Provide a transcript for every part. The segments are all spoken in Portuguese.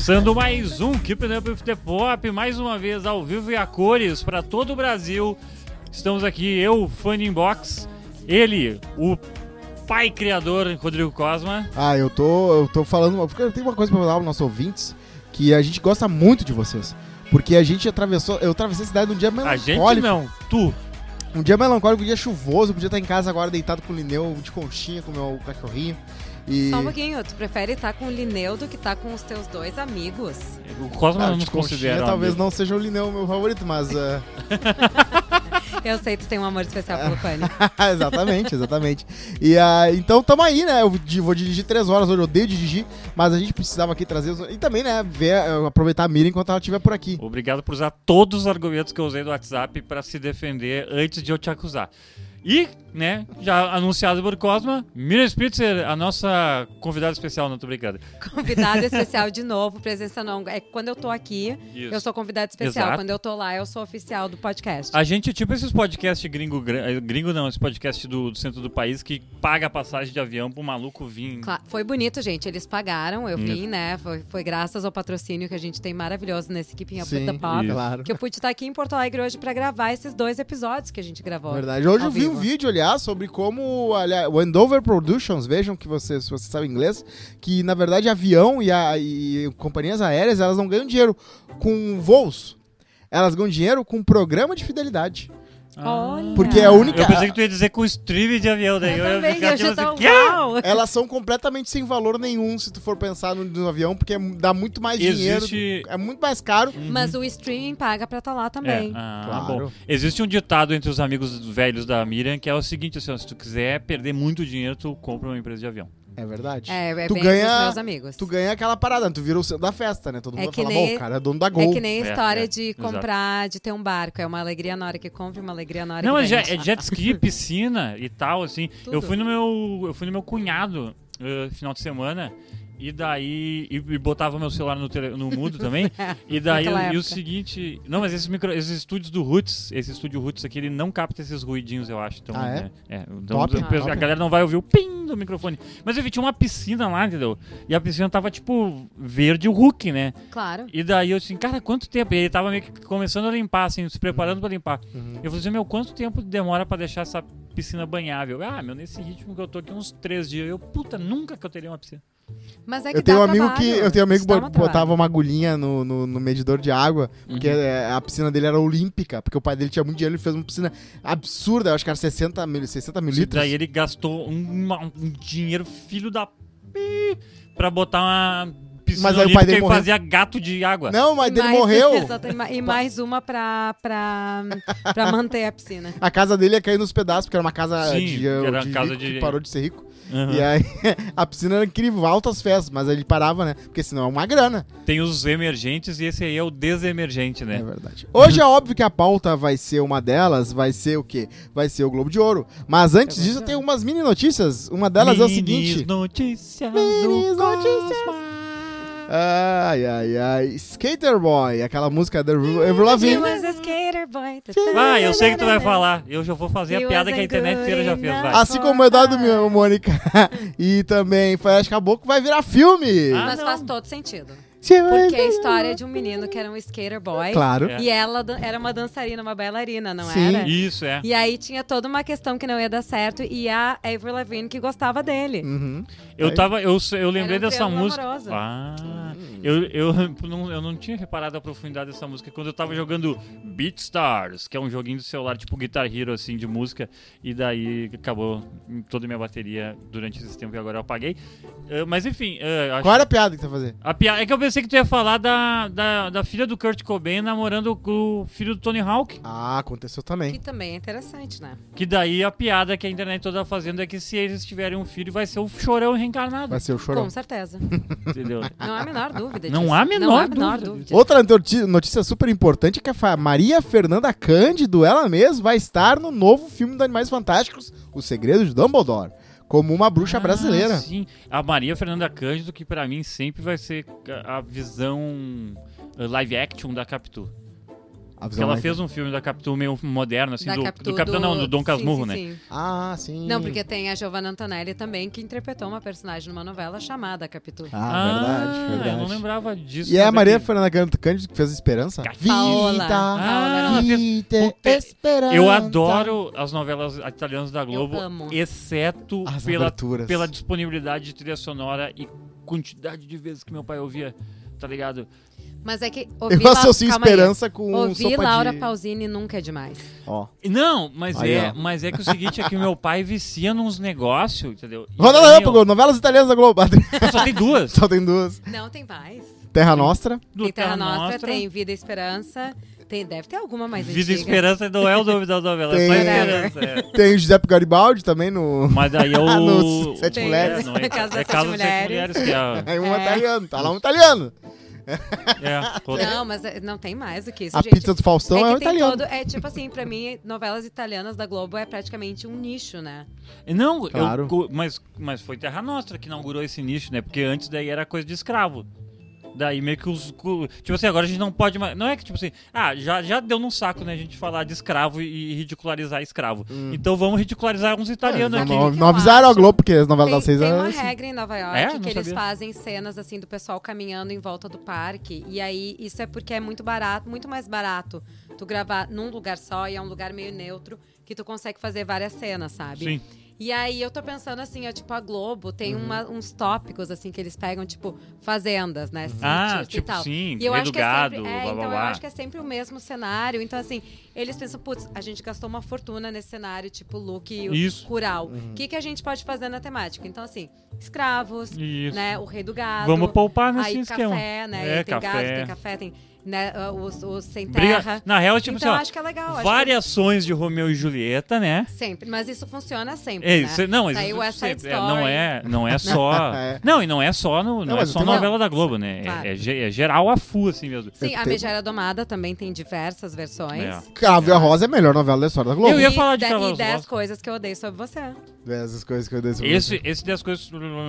Começando mais um Keeping Up with the Pop, mais uma vez ao vivo e a cores para todo o Brasil. Estamos aqui, eu, Funny Inbox, ele, o pai criador, Rodrigo Cosma. Eu tô falando, porque eu tenho uma coisa pra falar aos nossos ouvintes, que a gente gosta muito de vocês. Porque a gente eu atravessei a cidade num dia melancólico. A gente não, tu. Um dia melancólico, um dia chuvoso, podia estar em casa agora deitado com o Lineu, de conchinha, com o meu cachorrinho. E... Só um pouquinho, tu prefere estar com o Lineu do que estar com os teus dois amigos? O Cosma não nos considera. Talvez não seja o Lineu o meu favorito, mas... Eu sei que tu tem um amor especial pelo Fanny. Exatamente. E então tamo aí, né? Eu vou dirigir 3 horas hoje, eu odeio dirigir, mas a gente precisava aqui trazer... E também, né, aproveitar a Miriam enquanto ela estiver por aqui. Obrigado por usar todos os argumentos que eu usei do WhatsApp pra se defender antes de eu te acusar. E, né, já anunciado por Cosma, Miriam Spitzer, a nossa convidada especial, não tô brincando. Convidada especial de novo, presença não. É que quando eu tô aqui, Isso. eu sou convidada especial. Exato. Quando eu tô lá, eu sou oficial do podcast. A gente é tipo esses podcasts gringo não, esse podcast do centro do país que paga a passagem de avião pro maluco vir. Claro, foi bonito, gente. Eles pagaram, eu vim, né? Foi graças ao patrocínio que a gente tem maravilhoso nesse Keeping Up with the Pop. Claro. Que eu pude estar aqui em Porto Alegre hoje pra gravar esses 2 episódios que a gente gravou. Verdade. Hoje eu vi um vivo. vídeo, aliás, sobre como o Andover Productions, vejam que se você sabe inglês, que na verdade avião e companhias aéreas, elas não ganham dinheiro com voos. Elas ganham dinheiro com programa de fidelidade. Olha. Porque é a única... Eu pensei que tu ia dizer com stream de avião, daí eu ia também, ficar eu tipo já tava... assim, Uau! Elas são completamente sem valor nenhum se tu for pensar no avião, porque dá muito mais dinheiro, é muito mais caro. Mas o streaming paga pra estar lá também. Claro. Bom. Existe um ditado entre os amigos velhos da Miriam que é o seguinte, assim, se tu quiser perder muito dinheiro, tu compra uma empresa de avião. É verdade. É tu bem ganha, dos meus amigos. Tu ganha aquela parada, tu vira o centro da festa, né? Todo mundo que fala, nem- bom, o cara é dono da Gol. É que nem a história de exato. comprar, de ter um barco. É uma alegria na hora que compra e uma alegria na hora Não, que mas vende. é jet ski, piscina e tal, assim. Tudo. Eu fui no meu cunhado final de semana e daí e botava meu celular no mudo também. E daí Naquela e o época. seguinte, não, mas esses estúdios do Roots, esse estúdio Roots aqui, ele não capta esses ruidinhos, eu acho. Então, então Top. a galera não vai ouvir o pim do microfone. Mas enfim, tinha uma piscina lá, entendeu? E a piscina tava tipo verde Hulk, né? Claro. E daí eu assim, cara, quanto tempo? E ele tava meio que começando a limpar, assim, se preparando pra limpar. Eu falei assim, meu, quanto tempo demora pra deixar essa piscina banhável? Nesse ritmo que eu tô aqui, uns 3 dias. Eu, puta, nunca que eu teria uma piscina. Mas é que Eu tenho um dá amigo trabalho. que Dá um botava trabalho. uma agulhinha no medidor de água, porque a piscina dele era olímpica, porque o pai dele tinha muito dinheiro, ele fez uma piscina absurda, eu acho que era 60 mililitros. Daí ele gastou um dinheiro filho da pra botar uma piscina Mas aí o pai olímpica dele e morreu. fazia gato de água. Não, mas E dele mais- morreu. Exato, e mais uma pra manter a piscina. A casa dele ia cair nos pedaços, porque era uma casa, Sim, de, que era de casa rico de- que parou de ser rico. Uhum. E aí a piscina era incrível, altas festas, mas aí ele parava, né? Porque senão é uma grana. Tem os emergentes e esse aí é o desemergente, né? É verdade. Hoje é óbvio que a pauta vai ser uma delas, vai ser o quê? Vai ser o Globo de Ouro. Mas antes disso eu tenho umas mini notícias. Uma delas é o seguinte... Notícias Minis do notícias. Cosma. Ai. Skater Boy, aquela música da Avril He Lavigne. was a skater boy. Eu sei que tu vai falar. Eu já vou fazer He a piada que a wasn't internet inteira já good fez, vai. enough. Assim como o Eduardo Mônica. E também Flash Caboclo vai virar filme. Mas não. faz todo sentido. Porque é a história de um menino que era um skater boy. Claro. É. E ela era uma dançarina, uma bailarina, não Sim. era? Isso, é. E aí tinha toda uma questão que não ia dar certo e a Avril Lavigne que gostava dele. Uhum. Eu lembrei Era um dessa triângulo música. amoroso. Eu não tinha reparado a profundidade dessa música quando eu tava jogando Beatstars, que é um joguinho do celular tipo Guitar Hero, assim, de música, e daí acabou toda a minha bateria durante esse tempo e agora eu apaguei. Mas enfim, Qual era a piada que você vai fazer? a piada é que eu pensei que tu ia falar da filha do Kurt Cobain namorando com o filho do Tony Hawk. Aconteceu também. Que também é interessante, né? Que daí a piada que a internet toda tá fazendo é que se eles tiverem um filho, vai ser o Chorão reencarnado. Vai ser o chorão. Com certeza. Entendeu? Não há a menor dúvida Não disso. há a menor Não há a menor dúvida. dúvida. Outra notícia super importante é que a Maria Fernanda Cândido, ela mesma, vai estar no novo filme dos Animais Fantásticos, O Segredo de Dumbledore, como uma bruxa brasileira. Sim, a Maria Fernanda Cândido, que pra mim sempre vai ser a visão live action da Capitu. Porque ela fez um filme da Capitu meio moderno, assim, do Capitão não, do Dom Casmurro, né? Sim. Ah, sim. Não, porque tem a Giovanna Antonelli também, que interpretou uma personagem numa novela chamada Capitu. Verdade. Eu não lembrava disso. E é a Maria Fernanda Cândido que fez Esperança? Paola. Vida, Esperança. Eu adoro as novelas italianas da Globo, Eu amo. exceto As pela aberturas. disponibilidade de trilha sonora e quantidade de vezes que meu pai ouvia, tá ligado? Mas é que Eu associo Esperança com ouvir sopa Laura de... Pausini nunca é demais. Ó. Não, mas Aí, ó. mas é que o seguinte é que meu pai vicia nos negócios, entendeu? E Roda daí, Relâmpago, novelas italianas da Globo. Só tem duas. Só tem duas. Não, tem mais. Terra Nostra. Do Tem Terra Nostra, Nostra. tem Vida e Esperança. Deve ter alguma mais Vida e antiga. Esperança não é o nome da novela, é só Tem- Esperança. É. Tem o Giuseppe Garibaldi também no... Mas daí é o... Nos Sete Tem. Mulheres. Não, é Casa das é Casa Sete das Sete Mulheres, que é... Aí um É. italiano. Tá lá um italiano. Não, mas não tem mais do que isso, A gente. pizza do Faustão é um que tem italiano. todo, é tipo assim, pra mim, novelas italianas da Globo é praticamente um nicho, né? Não, Claro. mas foi Terra Nostra que inaugurou esse nicho, né? Porque antes daí era coisa de escravo. Daí meio que tipo assim, agora a gente não pode mais... Não é que tipo assim... já deu num saco, né? A gente falar de escravo e ridicularizar escravo. Então vamos ridicularizar uns italianos aqui. Não, que não eu avisaram a acho? Globo, porque as novelas das seis Tem é uma assim. regra em Nova York É? Não que eles sabia. fazem cenas assim do pessoal caminhando em volta do parque. E aí, isso é porque é muito barato, muito mais barato tu gravar num lugar só e é um lugar meio neutro que tu consegue fazer várias cenas, sabe? Sim. E aí eu tô pensando assim, ó, tipo, a Globo tem Uhum. uns tópicos assim que eles pegam, tipo, fazendas, né? Sítios e tipo tal. sim, E eu Rei acho do que é Gado, sempre, blá, blá, então eu blá. acho que é sempre o mesmo cenário. Então, assim, eles pensam, putz, a gente gastou uma fortuna nesse cenário, tipo, look Isso. rural. O que a gente pode fazer na temática? Então, assim, escravos, Isso. né? O Rei do Gado. Vamos poupar nesse aí esquema. café, né? É, E tem café. gado, tem café, tem né, os sem Briga... terra. Na real, tipo Então, assim, ó, acho que é legal. acho variações de Romeu e Julieta, né? que sempre. Mas isso funciona sempre, É, né? isso, não, mas Tá aí isso o West Side sempre, Story. não é só. É. Não, e não é só Não, não é mas só tem uma- novela da Globo, né? Claro. É geral a full, assim mesmo. Sim, a tenho- Megera Domada também tem diversas versões. É. Cravo e a Rosa é a melhor novela da história da Globo. Eu ia E falar de de- Cavalos E 10 Rosas. coisas que eu odeio sobre você. Essas coisas que eu dei sobre Esse você. das coisas.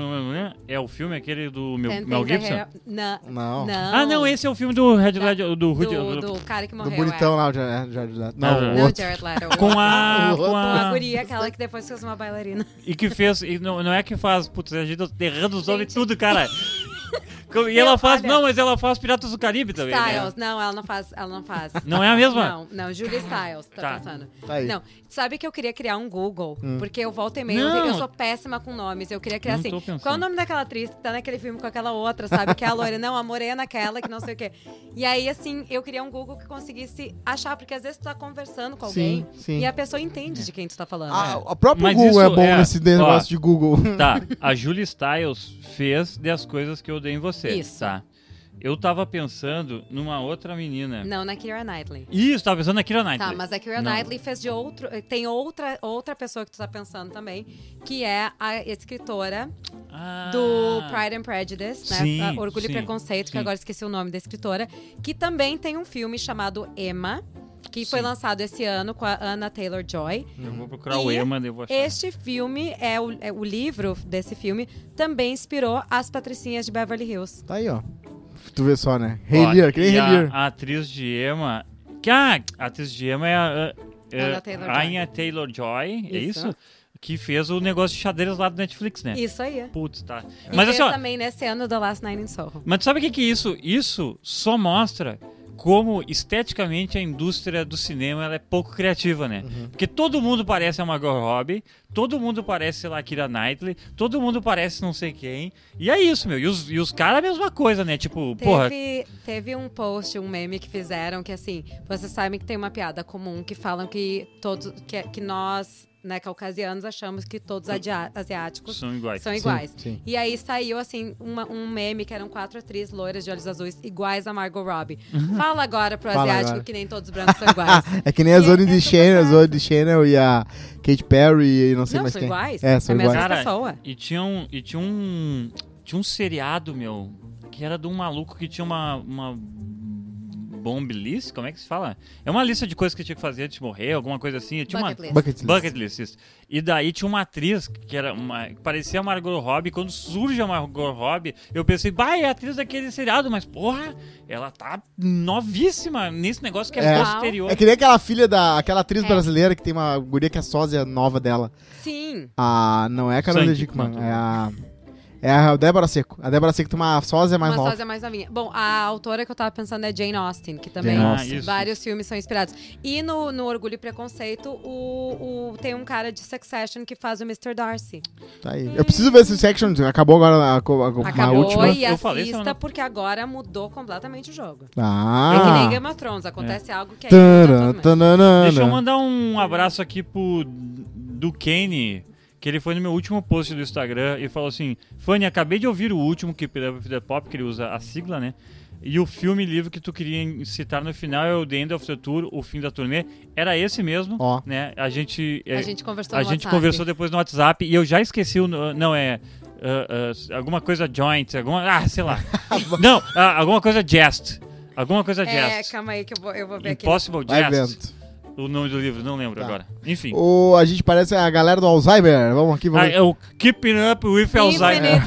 É o filme aquele do Ten Mel Things I Gibson? Hate- Não. Ah, não, esse é o filme do Red Ledger, do Rudy. Do cara que Do morreu. bonitão lá, não, o Não, outro. Jared Leto. Com a. O Com Com a a guria, aquela que depois fez uma bailarina. e que fez. E não é que faz. Putz, a gente tá errando os nomes Gente. tudo, cara. E ela faz. Olha. Não, mas ela faz Piratas do Caribe também. Né? Styles. Não, ela não faz. Não é a mesma? Não, Julia Styles, tá Tá. pensando. Tá aí. Não, sabe que eu queria criar um Google, porque eu volto e meio, Não. eu sou péssima com nomes. Eu queria criar Não assim, tô pensando. qual é o nome daquela atriz que tá naquele filme com aquela outra, sabe? Que é a loira. Não, a morena aquela, que não sei o quê. E aí, assim, eu queria um Google que conseguisse achar, porque às vezes tu tá conversando com alguém Sim. e a pessoa entende de quem tu tá falando. A própria Mas Google é isso bom é- nesse negócio de Google. Tá, a Julia Stiles fez 10 coisas que eu odeio em você. Isso. Tá. Eu tava pensando numa outra menina. Não, na Keira Knightley. Isso, tava pensando na Keira Knightley. Tá, mas a Keira Não. Knightley fez de outro. Tem outra pessoa que tu tá pensando também, que é a escritora Ah. do Pride and Prejudice, né? Sim, Orgulho sim, e Preconceito, que sim. agora esqueci o nome da escritora, que também tem um filme chamado Emma, que foi Sim. lançado esse ano com a Anna Taylor-Joy. Eu vou procurar o Emma, eu vou achar. Este filme, o livro desse filme, também inspirou as Patricinhas de Beverly Hills. Tá aí, ó. Tu vê só, né? Ó, Rei Lear, que nem e Rei Lear. a atriz de Emma... a atriz de Emma é a Anna Taylor-Joy. Anya Taylor-Joy, é Isso. isso? Que fez o negócio de xadrez lá do Netflix, né? Isso aí. Putz, tá. E Mas fez assim, ó, também nesse ano The Last Night in Soho. mas tu sabe o que é isso? Isso só mostra como esteticamente a indústria do cinema ela é pouco criativa, né? Porque todo mundo parece a Margot Robbie, todo mundo parece, sei lá, a Keira Knightley, todo mundo parece não sei quem. E é isso, meu. E os caras a mesma coisa, né? Tipo, porra... Teve um post, um meme que fizeram que assim, vocês sabem que tem uma piada comum que falam que todos que nós, né, caucasianos, achamos que todos asiáticos São iguais. são iguais. sim. E aí saiu assim um meme que eram 4 atrizes loiras de olhos azuis iguais a Margot Robbie. Fala agora pro Fala asiático agora. que nem todos os brancos são iguais. É que nem a E Zoe é de super Chanel, a certo. Zoe de Chanel e a Katy Perry e não sei Não, mais são quem. iguais. É, são É a mesma iguais. Cara, pessoa. E tinha um seriado, meu, que era de um maluco que tinha uma bomb list, como é que se fala? É uma lista de coisas que tinha que fazer antes de morrer, alguma coisa assim. Eu tinha Bucket list. Bucket list, isso. E daí tinha uma atriz que era que parecia a Margot Robbie. Quando surge a Margot Robbie, eu pensei, é a atriz daquele seriado, mas porra, ela tá novíssima nesse negócio que é posterior. É que nem aquela filha aquela atriz brasileira que tem uma guria que é sósia nova dela. Sim. Não é a Carolina Dickman, é a Débora Seco. A Débora Seco tem uma sósia mais nova. Uma sósia mais novinha. Bom, a autora que eu tava pensando é Jane Austen, que também vários filmes são inspirados. E no Orgulho e Preconceito, tem um cara de Succession que faz o Mr. Darcy. Tá aí. Eu preciso ver se Succession acabou agora a última. E assista, porque agora mudou completamente o jogo. É que Ah! nem Game of Thrones, acontece algo que é... Deixa eu mandar um abraço aqui pro Duquesne, que ele foi no meu último post do Instagram e falou assim: Fanny, acabei de ouvir o último Keep It Up With The Pop, que ele usa a sigla, né? E o filme e livro que tu queria citar no final é o The End of the Tour, o fim da turnê. Era esse mesmo, né? A gente conversou conversou depois no WhatsApp e eu já esqueci alguma coisa joint, sei lá. Não, alguma coisa jest. Alguma coisa jest. Calma aí que eu vou ver aqui. Impossible Jest. O nome do livro, não lembro agora. Enfim. A gente parece a galera do Alzheimer. Vamos aqui, vamos. É o Keeping Up With Alzheimer.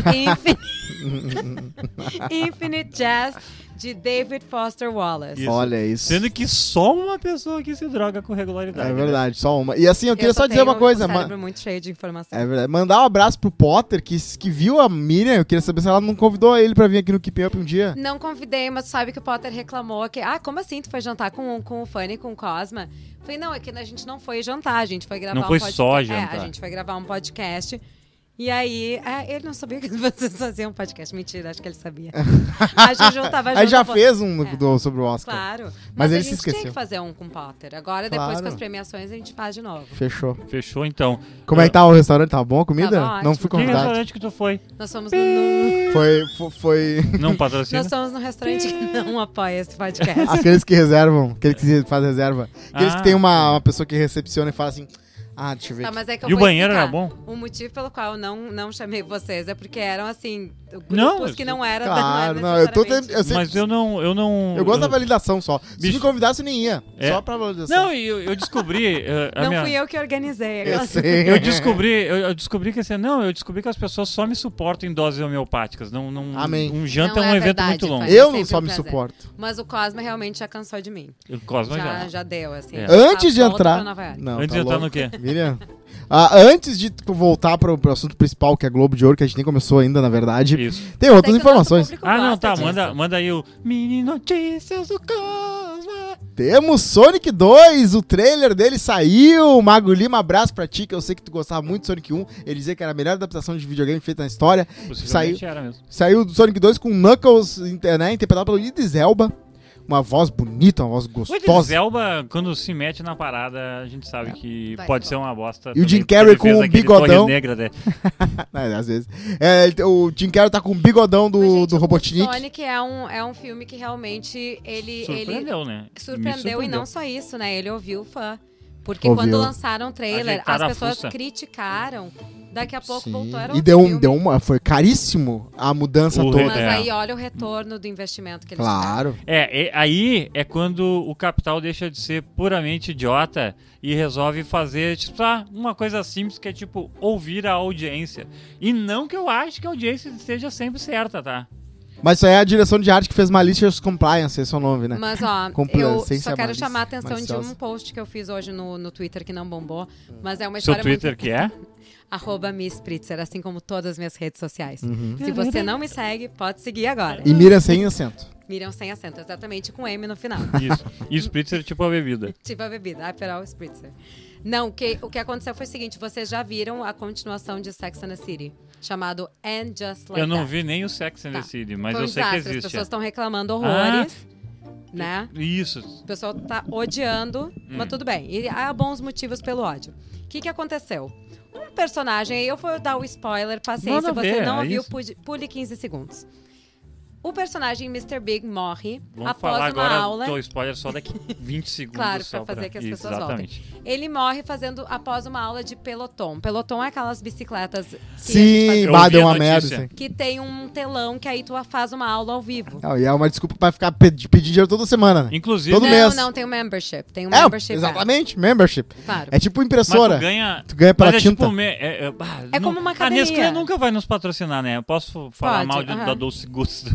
Infinite Jest, de David Foster Wallace. Isso. Olha isso. Sendo que só uma pessoa que se droga com regularidade. É verdade, só uma. E assim, eu queria só dizer uma coisa. Um cérebro muito cheio de informação. É verdade. Mandar um abraço pro Potter, que viu a Miriam. Eu queria saber se ela não convidou ele pra vir aqui no Keep Up um dia. Não convidei, mas sabe que o Potter reclamou que... como assim? Tu foi jantar com o Fanny e com o Cosma? Falei, não, é que a gente não foi jantar, a gente foi gravar um podcast. Não foi só jantar. A gente foi gravar um podcast. E aí, ele não sabia que vocês faziam um podcast. Mentira, acho que ele sabia. A Juju tava junto. Aí já fez sobre o Oscar. Claro. Mas ele a se gente esqueceu. tinha que fazer um com o Potter. Agora, depois com as premiações, a gente faz de novo. Fechou, então. Como é que tá o restaurante? Tava bom a comida? Tava não fui convidado. Que restaurante que tu foi? Nós fomos no... Foi... Não patrocina? Nós somos no restaurante que não apoia esse podcast. Aqueles que reservam, aqueles que fazem reserva. Aqueles que tem uma pessoa que recepciona e fala assim... deixa eu ver. Mas é que e o banheiro era bom? O motivo pelo qual eu não chamei vocês é porque eram, assim, grupos que não eram... Claro, Mas eu não... Eu gosto da validação só. Se me convidasse, nem ia. Só pra validação. Não, eu descobri... fui eu que organizei. Eu descobri que assim... Não, eu descobri que as pessoas só me suportam em doses homeopáticas. Amém. Um janta é um evento muito longo. Eu não só me suporto. Mas o Cosma realmente já cansou de mim. O Cosma já deu, assim. Antes de entrar... Antes de entrar no quê? Miriam... antes de voltar pro assunto principal, que é Globo de Ouro, que a gente nem começou ainda, na verdade. Isso. Tem outras informações. Manda aí o Mini Notícias do Cosma. Temos Sonic 2, o trailer dele saiu. Mago Lima, abraço pra ti, que eu sei que tu gostava muito de Sonic 1. Ele dizia que era a melhor adaptação de videogame feita na história. Saiu do Sonic 2 com Knuckles, né, interpretado pelo Idris Elba. Uma voz bonita, uma voz gostosa. O Idris Elba, quando se mete na parada, a gente sabe que pode ser uma bosta. E o Jim Carrey com um bigodão. Negra, né? Às vezes. O Jim Carrey tá com o bigodão do Robotnik. O Sonic é um filme que realmente ele né? Surpreendeu, e não só isso, né? Ele ouviu o fã. Porque quando lançaram o trailer, as pessoas criticaram. Daqui a pouco voltou, era foi caríssimo a mudança toda. Mas aí olha o retorno do investimento que eles Claro. Aí é quando o capital deixa de ser puramente idiota e resolve fazer, tipo, uma coisa simples que é, tipo, ouvir a audiência. E não que eu ache que a audiência esteja sempre certa, tá? Mas isso aí é a direção de arte que fez Malicious Compliance, esse é o nome, né? Mas, eu só quero chamar a atenção de um post que eu fiz hoje no Twitter que não bombou, mas é uma história muito... Seu Twitter que é? @MissPritzer, assim como todas as minhas redes sociais. Se você não me segue, pode seguir agora. E Miriam sem acento. Miriam sem acento, exatamente, com M no final. Isso. E Spritzer tipo a bebida. Tipo a bebida, Aperol Spritzer. Não, o que aconteceu foi o seguinte, vocês já viram a continuação de Sex and the City, chamado And Just Like Eu não That. vi nem o Sex and the City, mas foi eu sei que existe. As pessoas estão reclamando horrores, né? Isso. O pessoal tá odiando, mas tudo bem. E há bons motivos pelo ódio. O que aconteceu? Um personagem, eu vou dar o spoiler, paciência, se você não viu, pule 15 segundos. O personagem Mr. Big morre Vamos após falar uma agora aula. do spoiler só daqui 20 segundos. Claro, só pra fazer que as Isso, pessoas exatamente. voltem. Ele morre após uma aula de Peloton. Peloton é aquelas bicicletas que Sim, Eu bah, ouvi deu a uma notícia. merda. Assim. que tem um telão que aí tu faz uma aula ao vivo. Não, e é uma desculpa pra ficar pedir dinheiro toda semana, né? Inclusive, Todo não, mês. não, tem um membership. Tem um É, membership. exatamente, membership. Claro. É tipo mas impressora. tu ganha... Tu ganha pela Mas é tinta. tipo... É como uma A academia. Nestlé nunca vai nos patrocinar, né? Eu posso falar Pode, mal da Doce Gusto,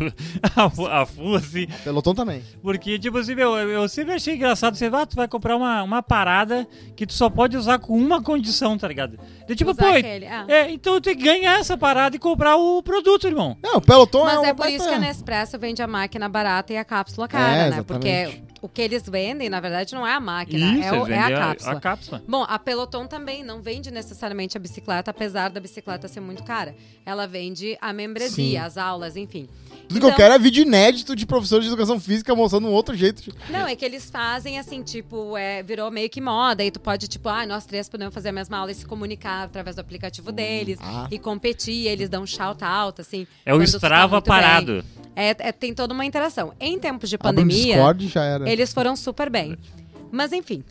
a FU, assim. Peloton também. Porque, tipo assim, eu sempre achei engraçado. Você tu vai comprar uma parada que tu só pode usar com uma condição, tá ligado? E, tipo, Usar pô, aquele, então tu tem que ganhar essa parada e comprar o produto, irmão. Não, o Peloton Mas é é um por isso que a Nespresso vende a máquina barata e a cápsula cara, né? exatamente. Porque o que eles vendem, na verdade, não é a máquina, Isso, é eles a vendem cápsula. a cápsula. Bom, a Peloton também não vende necessariamente a bicicleta, apesar da bicicleta ser muito cara. Ela vende a membresia, Sim. as aulas, enfim. Tudo que eu quero é vídeo inédito de professor de educação física mostrando um outro jeito. Não, é que eles fazem assim, tipo, virou meio que moda. E tu pode, tipo, nós três podemos fazer a mesma aula e se comunicar através do aplicativo deles e competir. Eles dão shout-out, assim. É o quando tu tá Strava muito bem. parado. Tem toda uma interação. Em tempos de Abre um pandemia, Discord, já era. eles foram super bem. Mas, enfim.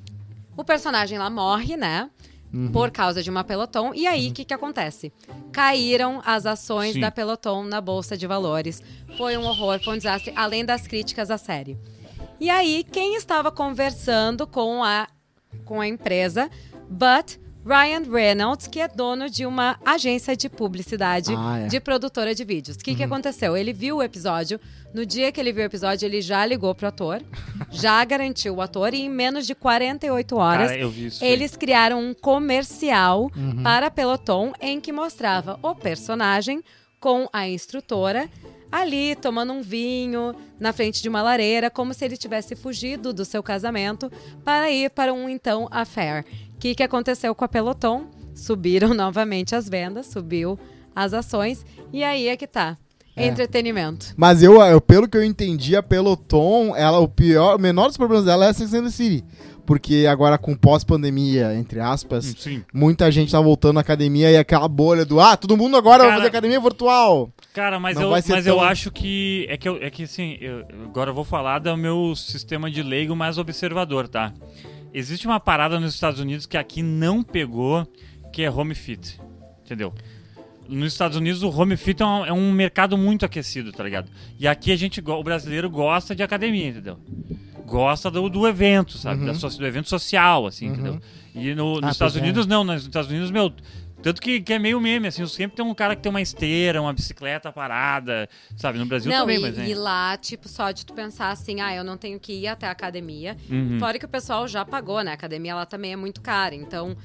O personagem lá morre, né? Por causa de uma Peloton. E aí, o que acontece? Caíram as ações Sim. da Peloton na Bolsa de Valores. Foi um horror, foi um desastre, além das críticas à série. E aí, quem estava conversando com a empresa? Ryan Reynolds, que é dono de uma agência de publicidade de produtora de vídeos. O que aconteceu? Ele viu o episódio. No dia que ele viu o episódio, ele já ligou pro ator, já garantiu o ator, e em menos de 48 horas, Cara, eu vi isso. eles criaram um comercial para a Peloton em que mostrava o personagem com a instrutora ali tomando um vinho na frente de uma lareira, como se ele tivesse fugido do seu casamento para ir para um então affair. O que aconteceu com a Peloton? Subiram novamente as vendas, subiu as ações, e aí é que tá. Entretenimento. Mas eu, pelo que eu entendi, a Peloton, o menor dos problemas dela é a Sex and the City. Porque agora com pós-pandemia, entre aspas, Sim. muita gente tá voltando à academia e aquela bolha do todo mundo agora vai fazer academia virtual. Cara, mas Não vai ser tão- eu acho que assim, agora eu vou falar do meu sistema de leigo mais observador, tá? Existe uma parada nos Estados Unidos que aqui não pegou, que é home fit, entendeu? Nos Estados Unidos o home fit é um mercado muito aquecido, tá ligado? E aqui o brasileiro gosta de academia, entendeu? Gosta do evento, sabe? Do evento social, assim, entendeu? E nos Estados Unidos não, nos Estados Unidos, tanto que é meio meme, assim, sempre tem um cara que tem uma esteira, uma bicicleta parada, sabe? No Brasil também, mas e lá, tipo, só de tu pensar assim, eu não tenho que ir até a academia. Fora que o pessoal já pagou, né? A academia lá também é muito cara, então...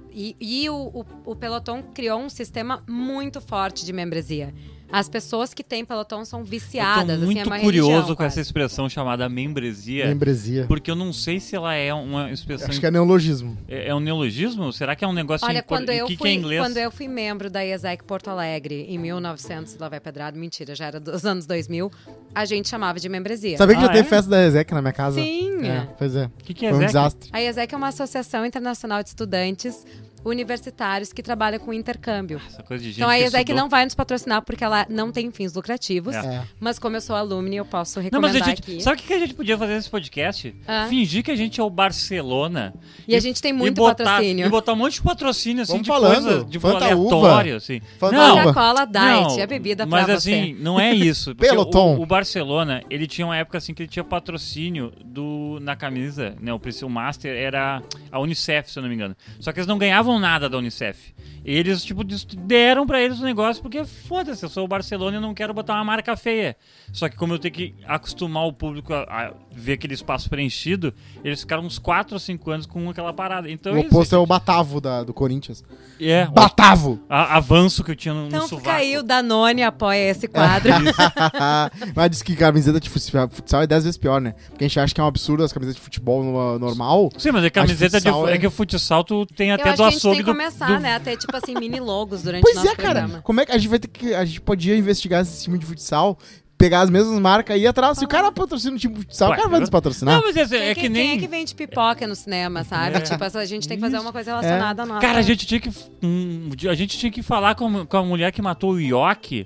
o Peloton criou um sistema muito forte de membresia. As pessoas que têm Peloton são viciadas. Eu tô muito assim, é uma curioso religião, com quase. essa expressão chamada membresia. Membresia. Porque eu não sei se ela é uma expressão... Acho que é neologismo. É um neologismo? Será que é um negócio... Olha, quando eu, que fui, é inglês? quando eu fui membro da IESEC Porto Alegre, em 1900, lá vai pedrado, mentira, já era dos anos 2000, a gente chamava de membresia. Sabia que já é? teve festa da Ezek na minha casa? Sim. Pois é. O que é Foi um Zec? desastre. A IESEC é uma associação internacional de estudantes universitários que trabalha com intercâmbio. Essa coisa de gente Então a que IESEC estudou. não vai nos patrocinar porque ela não tem fins lucrativos. É. Mas como eu sou alumni, eu posso Não, recomendar mas aqui. sabe o que a gente podia fazer nesse podcast? Fingir que a gente é o Barcelona. E a gente tem muito botar, patrocínio. E botar um monte de patrocínio, assim, Vamos de falando. coisa de Fanta aleatório, assim. Fanta Não, uva. Coca-Cola Diet, não, é bebida mas pra assim, você. não é isso. Porque Peloton. o Barcelona, ele tinha uma época assim que ele tinha patrocínio na camisa, né? O Master era a Unicef, se eu não me engano. Só que eles não ganhavam nada da Unicef. Eles, tipo, deram pra eles o negócio porque, foda-se, eu sou o Barcelona e não quero botar uma marca feia. Só que como eu tenho que acostumar o público a ver aquele espaço preenchido, eles ficaram uns 4 ou 5 anos com aquela parada. Então, O oposto é o Batavo do Corinthians. Batavo! Avanço que eu tinha no Então sovaco. fica aí, o Danone apoia esse quadro. Mas diz que camiseta de futsal é 10 vezes pior, né? Porque a gente acha que é um absurdo as camisetas de futebol normal. Sim, mas a camiseta futsal é que o futsal tu tem Eu até acho do que a gente tem açougue que começar, né? A ter, tipo assim, mini logos durante o Pois nosso é, cara. programa. Como é que a gente vai ter que... A gente podia investigar esse time de futsal, pegar as mesmas marcas e ir atrás. Se o cara patrocina o time de futsal, Ué, o cara vai nos patrocinar. Não, mas é que Quem nem... é que vende pipoca no cinema, sabe? É. Tipo, a gente tem que fazer uma coisa relacionada à nossa... Cara, a gente tinha que falar com a mulher que matou o Yoki,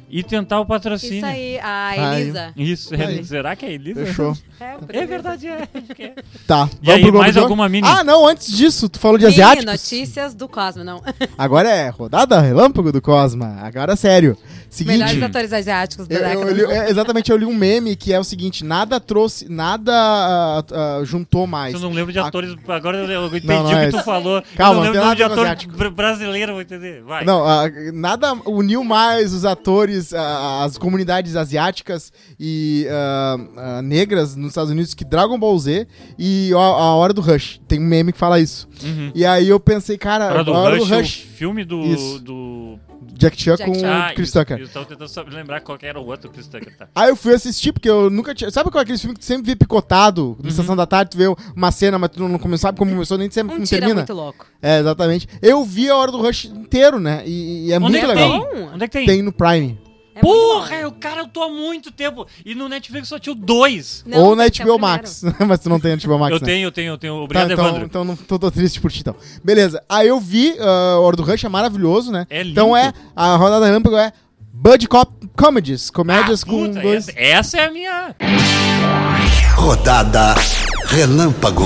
e tentar o patrocínio. Isso aí, a Aí. Elisa. Isso, Aí. será que é Elisa? Fechou. É verdade, é. Acho que é. Tá, E aí, pro Globo mais de Ouro? alguma mini? Ah, não, antes disso, tu falou de Mini asiáticos. notícias do Cosmo, não. Agora é rodada relâmpago do Cosma. Agora sério. Seguinte. Melhores atores asiáticos da década. Exatamente, eu li um meme que é o seguinte: nada juntou mais. Eu não lembro de atores. Agora eu entendi Não, não o é que tu isso. falou. Calma, eu não não lembro de tem nada ator com asiático. brasileiro, vou entender. Vai. Não, nada uniu mais os atores, as comunidades asiáticas e negras nos Estados Unidos que Dragon Ball Z e a Hora do Rush. Tem um meme que fala isso. Uhum. E aí eu pensei, cara, Hora do a Hora do Rush, o Rush, filme Isso. do... Jack Chan Jack com Chan. o Chris isso. Tucker. Eu tava tentando lembrar qual que era o outro Chris Tucker, tá? Aí eu fui assistir, porque eu nunca tinha. Sabe qual é aquele filme que tu sempre vê picotado? Na sessão da tarde, tu vê uma cena, mas tu não sabe como começou, nem sempre Um como tira termina. muito louco. É, exatamente. Eu vi a Hora do Rush inteiro, né? E é Onde muito é que legal. tem? Onde é que tem? Tem no Prime. É muito Porra, bom. cara, eu tô há muito tempo. E no Netflix só tinha o 2. Não, Ou na tem que ter o HBO Max. Mas tu não tem HBO Max, Eu né? tenho. Obrigado, Tá, Evandro. então não tô triste por ti, então. Beleza. Aí eu vi a Hora do Rush, é maravilhoso, né? É lindo. Então a rodada relâmpago é Buddy Cop Comedies. Comédias com puta, dois... essa é a minha... Rodada Relâmpago.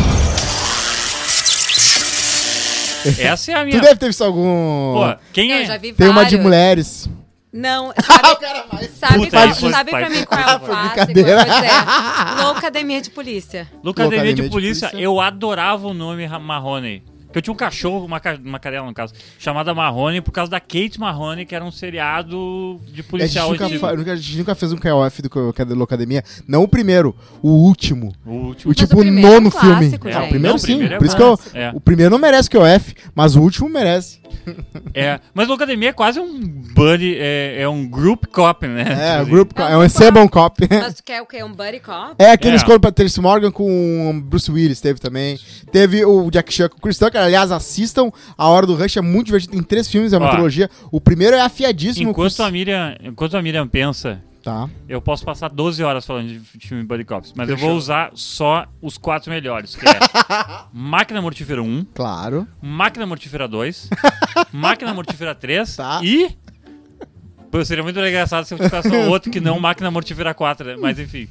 Essa é a Tu minha... deve ter visto algum... Pô, quem Eu é? já vi Tem uma de vários. mulheres. Não, O sabe, cara mais... sabe, Puta, qual- aí foi- sabe pra foi- mim qual é o foi clássico? brincadeira. Pois é. Loucademia de Polícia. Locademia de Polícia, eu adorava o nome Marrone. Porque eu tinha um cachorro, uma cadela no caso, chamada Marrone por causa da Kate Marrone, que era um seriado de policial. A gente nunca fez um KOF do Locademia. Não o primeiro, o último. O último. O tipo o primeiro é um nono filme. clássico, O gente. primeiro Não, sim. primeiro é Por isso clássico. que É. o primeiro não merece KOF, mas o último merece. É, mas Locademia é quase um buddy, é um group cop, né? É, o Tipo, grupo É é um um Ensemble Cop. Mas tu quer o quê? Um buddy cop? É aqueles É. com o Tracy Morgan com Bruce Willis, teve também. Teve o Jack Chan com o Chris Tucker. Aliás, assistam. A Hora do Rush é muito divertido. Tem 3 filmes, é uma Ó, trilogia. O primeiro é afiadíssimo. enquanto a Miriam pensa, Tá. eu posso passar 12 horas falando de filme Buddy Cops, mas eu Fechou. vou usar só os 4 melhores, que é Máquina Mortífera 1, Claro. Máquina Mortífera 2, Máquina Mortífera 3 Tá. e... Pô, seria muito engraçado se eu tivesse um outro que não Máquina Mortífera 4, né? Mas enfim,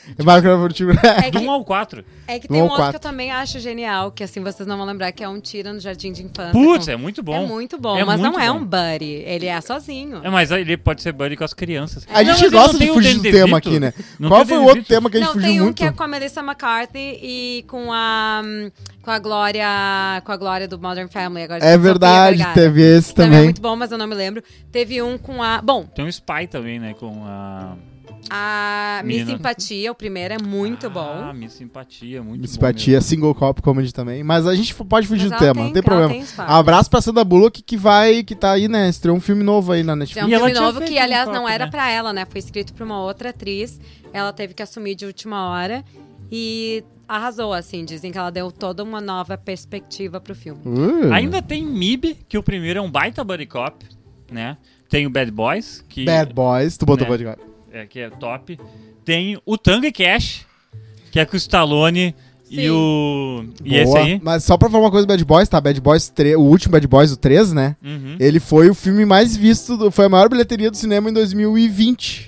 É do que, 1 ao 4. é que Do tem um ao outro quatro. que eu também acho genial, que assim vocês não vão lembrar, que é um Tira no Jardim de Infância. Putz, com- é muito bom. É muito bom, É mas muito não é bom. um buddy. Ele é sozinho. É, mas ele pode ser buddy com as crianças. A gente mas ele gosta não de tem o fugir do Danny tema DeVito. aqui, né? Não Qual tem foi o Danny outro DeVito? tema que a gente Não, fugiu tem um muito? que é com a Melissa McCarthy e com a Glória do Modern Family. Agora, É Sofia verdade, Vergara. teve esse Também é também. muito bom, mas eu não me lembro. Teve um com a... Bom, Tem um Spy também, né? Com a... a Miss Menina. Simpatia, o primeiro é muito Ah, bom. Miss Simpatia, muito Miss bom. Simpatia, Single Cop Comedy também. Mas a gente pode fugir Mas do ela tema, não tem- tem ela problema. tem espaço. Abraço pra Sandra Bullock que tá aí, né? Estreou um filme novo aí na Netflix. É um E ela filme tinha novo feito que, um aliás, copo, não era né? pra ela, né? Foi escrito por uma outra atriz. Ela teve que assumir de última hora e arrasou, assim. Dizem que ela deu toda uma nova perspectiva pro filme. Ainda tem MIB, que o primeiro é um baita buddy cop, né? Tem o Bad Boys, que, Bad Boys, tu botou né? Bad Boys. que é top. Tem o Tango e Cash, que é com o Stallone e Sim. o... E Boa. esse aí? Mas só pra falar uma coisa do Bad Boys, tá? Bad Boys 3, o último Bad Boys, o 3, né? Uhum. Ele foi o filme mais visto, foi a maior bilheteria do cinema em 2020.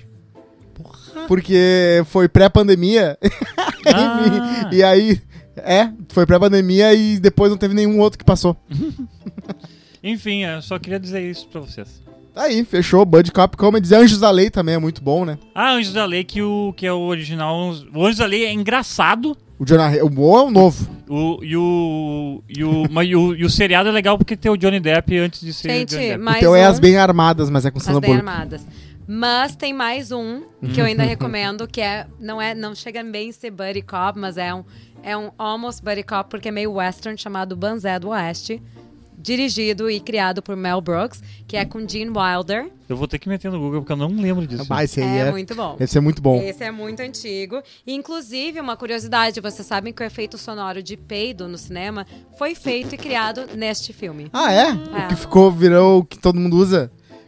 Porque foi pré-pandemia. Ah. E aí, foi pré-pandemia e depois não teve nenhum outro que passou. Enfim, eu só queria dizer isso pra vocês. Tá aí, fechou. Buddy Cop Comedy. Anjos da Lei também é muito bom, né? Ah, Anjos da Lei, que é o original. O Anjos da Lei é engraçado. O bom é o novo. E o seriado é legal porque tem o Johnny Depp antes de ser Gente, Johnny Depp. mais Então é um, As Bem Armadas, mas é com As Sandra Bem Bullock. Armadas. Mas tem mais um que eu ainda recomendo, que não chega bem a ser buddy cop, mas é um almost buddy cop, porque é meio western, chamado Banzé do Oeste. Dirigido e criado por Mel Brooks, que é com Gene Wilder. Eu vou ter que meter no Google porque eu não lembro disso. Ah, esse aí É muito bom. Esse é muito bom. Esse é muito antigo. Inclusive, uma curiosidade, vocês sabem que o efeito sonoro de peido no cinema foi feito e criado neste filme. Ah, é? É. O que virou o que todo mundo usa?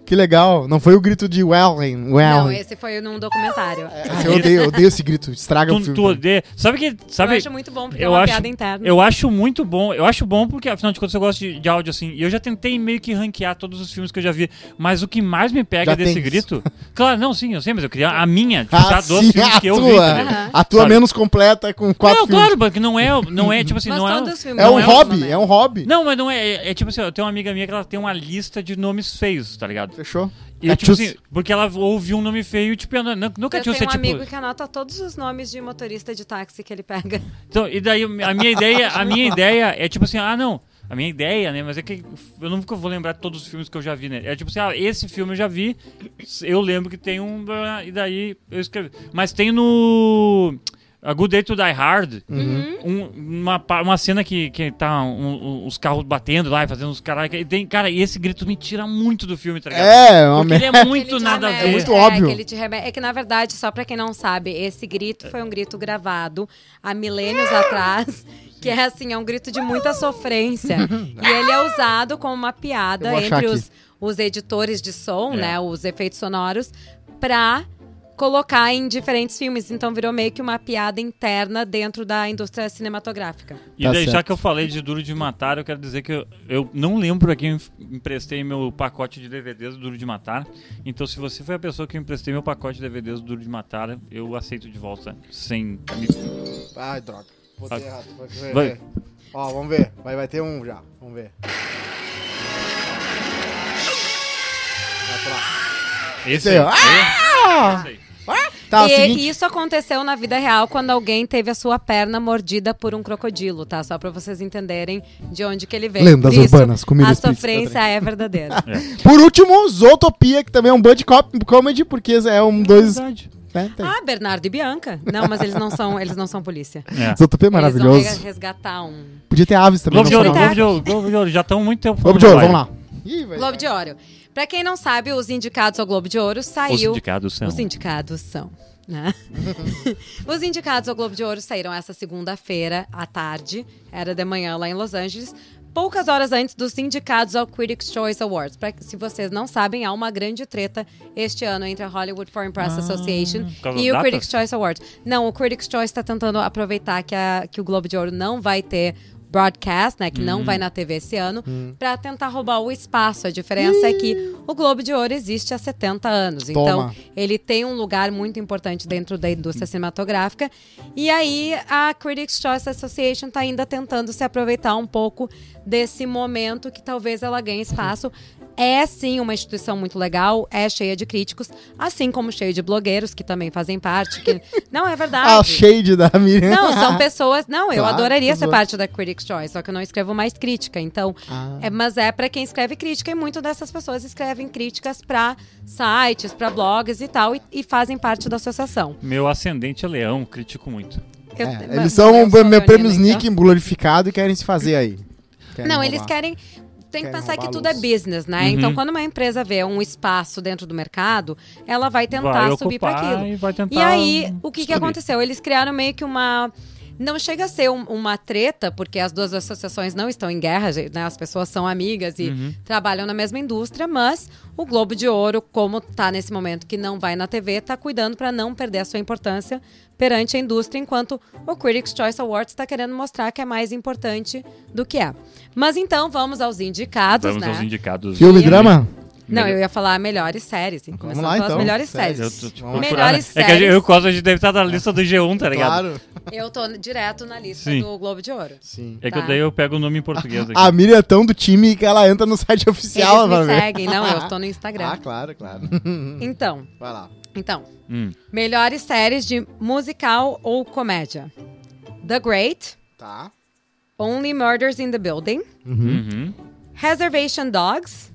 Que legal. Não foi o grito de Wellen. Não, esse foi num documentário. Eu odeio esse grito. Estraga o filme. Tu odeia. Sabe? Eu acho muito bom, porque é eu uma acho- piada interna. Eu acho muito bom. Eu acho bom porque, afinal de contas, eu gosto de áudio assim. E eu já tentei meio que ranquear todos os filmes que eu já vi. Mas o que mais me pega Já desse tem grito. Claro, não, sim, eu sei, mas eu queria a minha. Tipo, Ah, dos sim, filmes a que eu vi. tua. Entendeu? Aham. A tua Sabe? menos completa com 4 Não, filmes. claro, porque não é tipo assim, Mas não é. todos os filmes É um não hobby, né? é um hobby. Não, mas não é. É tipo assim, eu tenho uma amiga minha que ela tem uma lista de nomes feios, tá ligado? Fechou? E tipo Catius. assim, porque ela ouviu um nome feio, tipo, no Eu Catius tenho é um tipo. amigo que anota todos os nomes de motorista de táxi que ele pega. Então, e daí a minha ideia é tipo assim, não. A minha ideia, né? Mas é que eu nunca vou lembrar todos os filmes que eu já vi, né? É tipo assim, esse filme eu já vi, eu lembro que tem um. E daí eu escrevi. Mas tem no. A Good Day to Die Hard, uma cena que tá os carros batendo lá e fazendo os caralho. Cara, e esse grito me tira muito do filme, tá ligado? É, uma Porque ele merda. é muito Ele te nada a remete, ver. muito óbvio. que ele te remete- é que, na verdade, só pra quem não sabe, esse grito foi um grito gravado há milênios atrás. Que é assim, é um grito de muita sofrência. E ele é usado como uma piada Eu vou achar entre aqui. os editores de som, É. né? Os efeitos sonoros, pra colocar em diferentes filmes. Então virou meio que uma piada interna dentro da indústria cinematográfica. E Tá daí, já certo. que eu falei de Duro de Matar, eu quero dizer que eu não lembro pra quem eu emprestei meu pacote de DVDs do Duro de Matar. Então, se você foi a pessoa que eu emprestei meu pacote de DVDs do Duro de Matar, eu aceito de volta, sem... Ai, droga. Botei errado. Vai. Ó, vamos ver. Vai ter um já. Vamos ver. Vai pra lá. Esse aí, aí. ó. Esse aí. Tá, e o seguinte. isso aconteceu na vida real quando alguém teve a sua perna mordida por um crocodilo, tá? Só pra vocês entenderem de onde que ele veio. Lendas Por isso, urbanas, comida a explícita. sofrência é verdadeira. Por último, Zootopia, que também é um buddy comedy, porque é um dois. Verdade. Né, tem. Ah, Bernardo e Bianca. Não, mas eles não são polícia. É. Zootopia é Eles maravilhoso. vão resgatar um Podia ter aves também. Globo de no Ouro, final. Globo de Ouro, Globo de Ouro. Já estão muito tempo Globo de Ouro, falando vamos da lá. Ih, vai- Globo de Ouro. Pra quem não sabe, os indicados ao Globo de Ouro live. Os saiu... indicados são. Os indicados são, né? Os indicados ao Globo de Ouro saíram essa segunda-feira à tarde, era de manhã lá em Los Angeles, poucas horas antes dos indicados ao Critics' Choice Awards. Se vocês não sabem, há uma grande treta este ano entre a Hollywood Foreign Press Association por causa e das o datas? Critics' Choice Awards. Não, o Critics' Choice está tentando aproveitar que o Globo de Ouro não vai ter broadcast, né, que não vai na TV esse ano, pra tentar roubar o espaço. A diferença é que o Globo de Ouro existe há 70 anos. Toma. Então, ele tem um lugar muito importante dentro da indústria cinematográfica. E aí, a Critics' Choice Association está ainda tentando se aproveitar um pouco desse momento que talvez ela ganhe espaço. É, sim, uma instituição muito legal, é cheia de críticos, assim como cheia de blogueiros, que também fazem parte. Não, é verdade. Ah, shade da Miriam. Não, são pessoas... Não, eu Claro, adoraria tô ser zoando. parte da Critics' Choice, só que eu não escrevo mais crítica. Então, mas é pra quem escreve crítica, e muito dessas pessoas escrevem críticas pra sites, pra blogs e tal, e fazem parte da associação. Meu ascendente é leão, critico muito. Eles são eu sou meu prêmio leonina, Sneak glorificado e querem se fazer aí. Querem Não, eles roubar. querem... Tem que Querem pensar que roubar a tudo é luz. business, né? Uhum. Então, quando uma empresa vê um espaço dentro do mercado, ela vai tentar Vai subir para ocupar aquilo. e vai tentar E aí, o que explodir. aconteceu? Eles criaram meio que uma... Não chega a ser uma treta, porque as duas associações não estão em guerra, né? As pessoas são amigas e trabalham na mesma indústria, mas o Globo de Ouro, como tá nesse momento que não vai na TV, tá cuidando para não perder a sua importância perante a indústria, enquanto o Critics' Choice Awards está querendo mostrar que é mais importante do que é. Mas então, vamos aos indicados, Vamos né? aos indicados. Filme, drama? Não, eu ia falar melhores séries. Vamos Começando lá, pelas então. melhores Séries. séries. Eu tô, tipo, Vamos lá. procurando. Melhores É que eu séries. e o Costa, a gente deve estar na lista do G1, tá ligado? Claro. Eu tô direto na lista Sim. do Globo de Ouro. Sim. É que Tá. daí eu pego o nome em português aqui. A Miriam é tão do time que ela entra no site oficial Eles pra me ver. seguem. Não, eu tô no Instagram. Ah, claro, claro. Então, Vai lá. Hum. melhores séries de musical ou comédia. The Great, Tá. Only Murders in the Building, Uhum. Reservation Dogs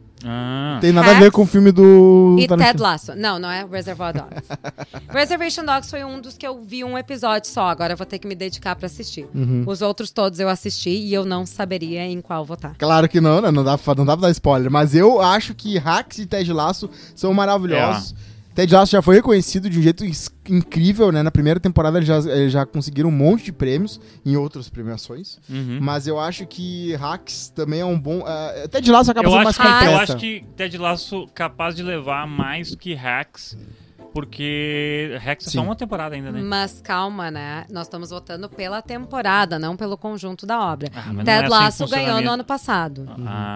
Ah. Tem nada a ver com o filme do... e Tarantino. Ted Lasso. Não, não é Reservoir Dogs. Reservation Dogs foi um dos que eu vi um episódio só. Agora eu vou ter que me dedicar pra assistir. Os outros todos eu assisti e eu não saberia em qual votar. Claro que não, né? Não dá pra dar spoiler. Mas eu acho que Hacks e Ted Lasso são maravilhosos. Ted Lasso já foi reconhecido de um jeito incrível, né? Na primeira temporada eles já conseguiram um monte de prêmios em outras premiações. Mas eu acho que Hacks também é um bom... Ted Lasso acaba sendo mais completa. Eu acho que Ted Lasso capaz de levar mais do que Hacks, porque Hacks é só uma temporada ainda, né? Mas calma, né? Nós estamos votando pela temporada, não pelo conjunto da obra. Ted Lasso ganhou no ano passado.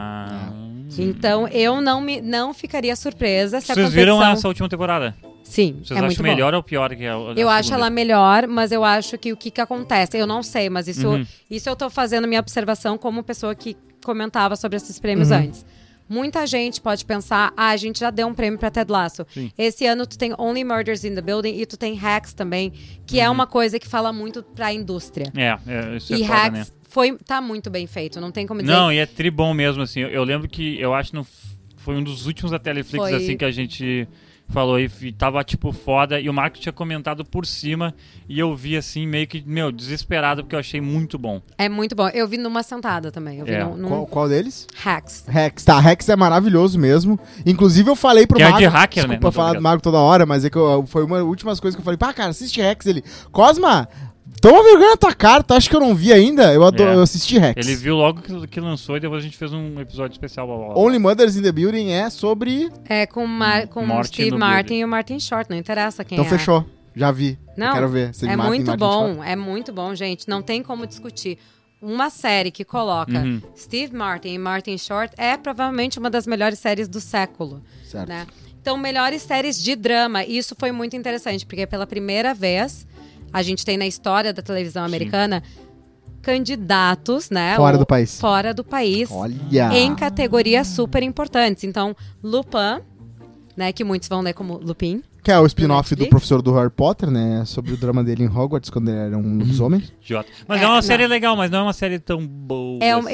Então eu não ficaria surpresa se a competição... Vocês viram essa última temporada? Sim, Vocês acham melhor ou pior que a Eu acho ela melhor, mas eu acho que o que acontece, eu não sei, mas isso eu tô fazendo minha observação como pessoa que comentava sobre esses prêmios antes. Muita gente pode pensar, a gente já deu um prêmio pra Ted Lasso. Sim. Esse ano tu tem Only Murders in the Building e tu tem Hacks também, que é uma coisa que fala muito pra indústria. Isso é E foda, Hacks tá muito bem feito, não tem como dizer. Não, e é tribom mesmo, assim. Eu lembro que, eu acho que foi um dos últimos da Netflix, assim, que a gente falou e tava, tipo, foda. E o Marco tinha comentado por cima e eu vi, assim, meio que, desesperado, porque eu achei muito bom. É muito bom. Eu vi numa sentada também. Eu vi Qual deles? Hacks. Hacks é maravilhoso mesmo. Inclusive, eu falei pro Marco... Que é de hacker, desculpa né? falar do Marco toda hora, mas foi uma das últimas coisas que eu falei. Pá, cara, assiste Hacks. Ele... Cosma... Toma vergonha na tua cara, tu acha que eu não vi ainda? Eu assisti Hacks. Ele viu logo que lançou e depois a gente fez um episódio especial. Only Mothers in the Building é sobre... É com o Steve Martin e o Martin Short, não interessa quem então fechou, já vi. Não, eu quero ver. É muito bom, é muito bom, gente. Não tem como discutir. Uma série que coloca Steve Martin e Martin Short é provavelmente uma das melhores séries do século. Certo. Né? Então, melhores séries de drama. Isso foi muito interessante, porque pela primeira vez... A gente tem na história da televisão americana candidatos, né? Fora do país. Fora do país. Olha! Em categorias super importantes. Então, Lupin, né? Que muitos vão ler como Lupin. Que é o spin-off do professor do Harry Potter, né? Sobre o drama dele em Hogwarts, quando ele era um lobisomem. Idiota. Mas é uma série legal, mas não é uma série tão boa assim.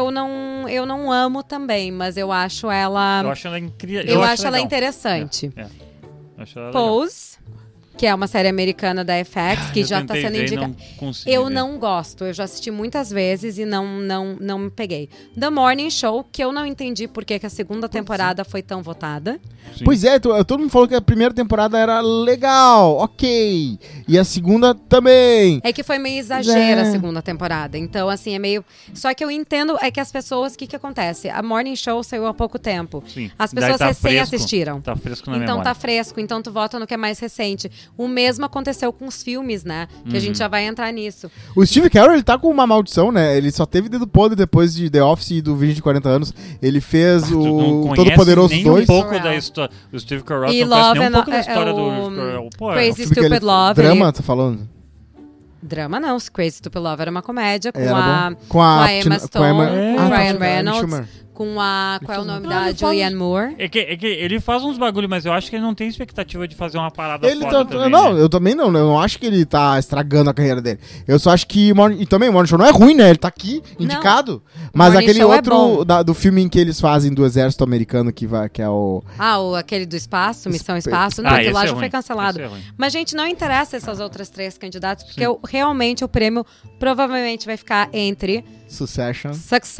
Eu não amo também, mas eu acho ela... Eu acho ela incrível. Eu acho ela interessante. Acho ela Pose... Que é uma série americana da FX, que já está sendo indicada. Eu não gosto. Eu já assisti muitas vezes e não me peguei. The Morning Show, que eu não entendi por que a segunda temporada foi tão votada. Sim. Pois é, todo mundo falou que a primeira temporada era legal, ok. E a segunda também. É que foi meio exagero a segunda temporada. Então, assim, é meio... Só que eu entendo é que as pessoas... O que acontece? A Morning Show saiu há pouco tempo. Sim. As pessoas assistiram. Tá fresco na memória. Então tá fresco. Então tu vota no que é mais recente. O mesmo aconteceu com os filmes, né? Que a gente já vai entrar nisso. O Steve Carell, ele tá com uma maldição, né? Ele só teve dedo podre depois de The Office e do Virgem de 40 anos. Ele fez o Todo-Poderoso 2. Um pouco da história. O Steve Carell e não conhece nem um pouco da do história do Carell. Crazy Stupid Love. Drama, tá falando? Drama não, Crazy Stupid Love era uma comédia com a Emma Stone, com o Ryan Reynolds, Schumer. com a... Qual é o nome da Julianne Moore? É que ele faz uns bagulho, mas eu acho que ele não tem expectativa de fazer uma parada foda também, não, né? eu também não. Eu não acho que ele tá estragando a carreira dele. Eu só acho que... E também o Morning Show não é ruim, né? Ele tá aqui, indicado. Mas aquele outro do filme em que eles fazem do exército americano, que é o... Aquele do espaço, Missão Espaço. Não, aquele lá já foi cancelado. Mas, gente, não interessa essas outras 3 candidatas, porque realmente o prêmio provavelmente vai ficar entre... Succession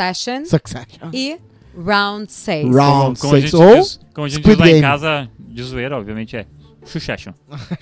e Round 6. Como a gente diz lá em casa, de zoeira, obviamente, é Succession.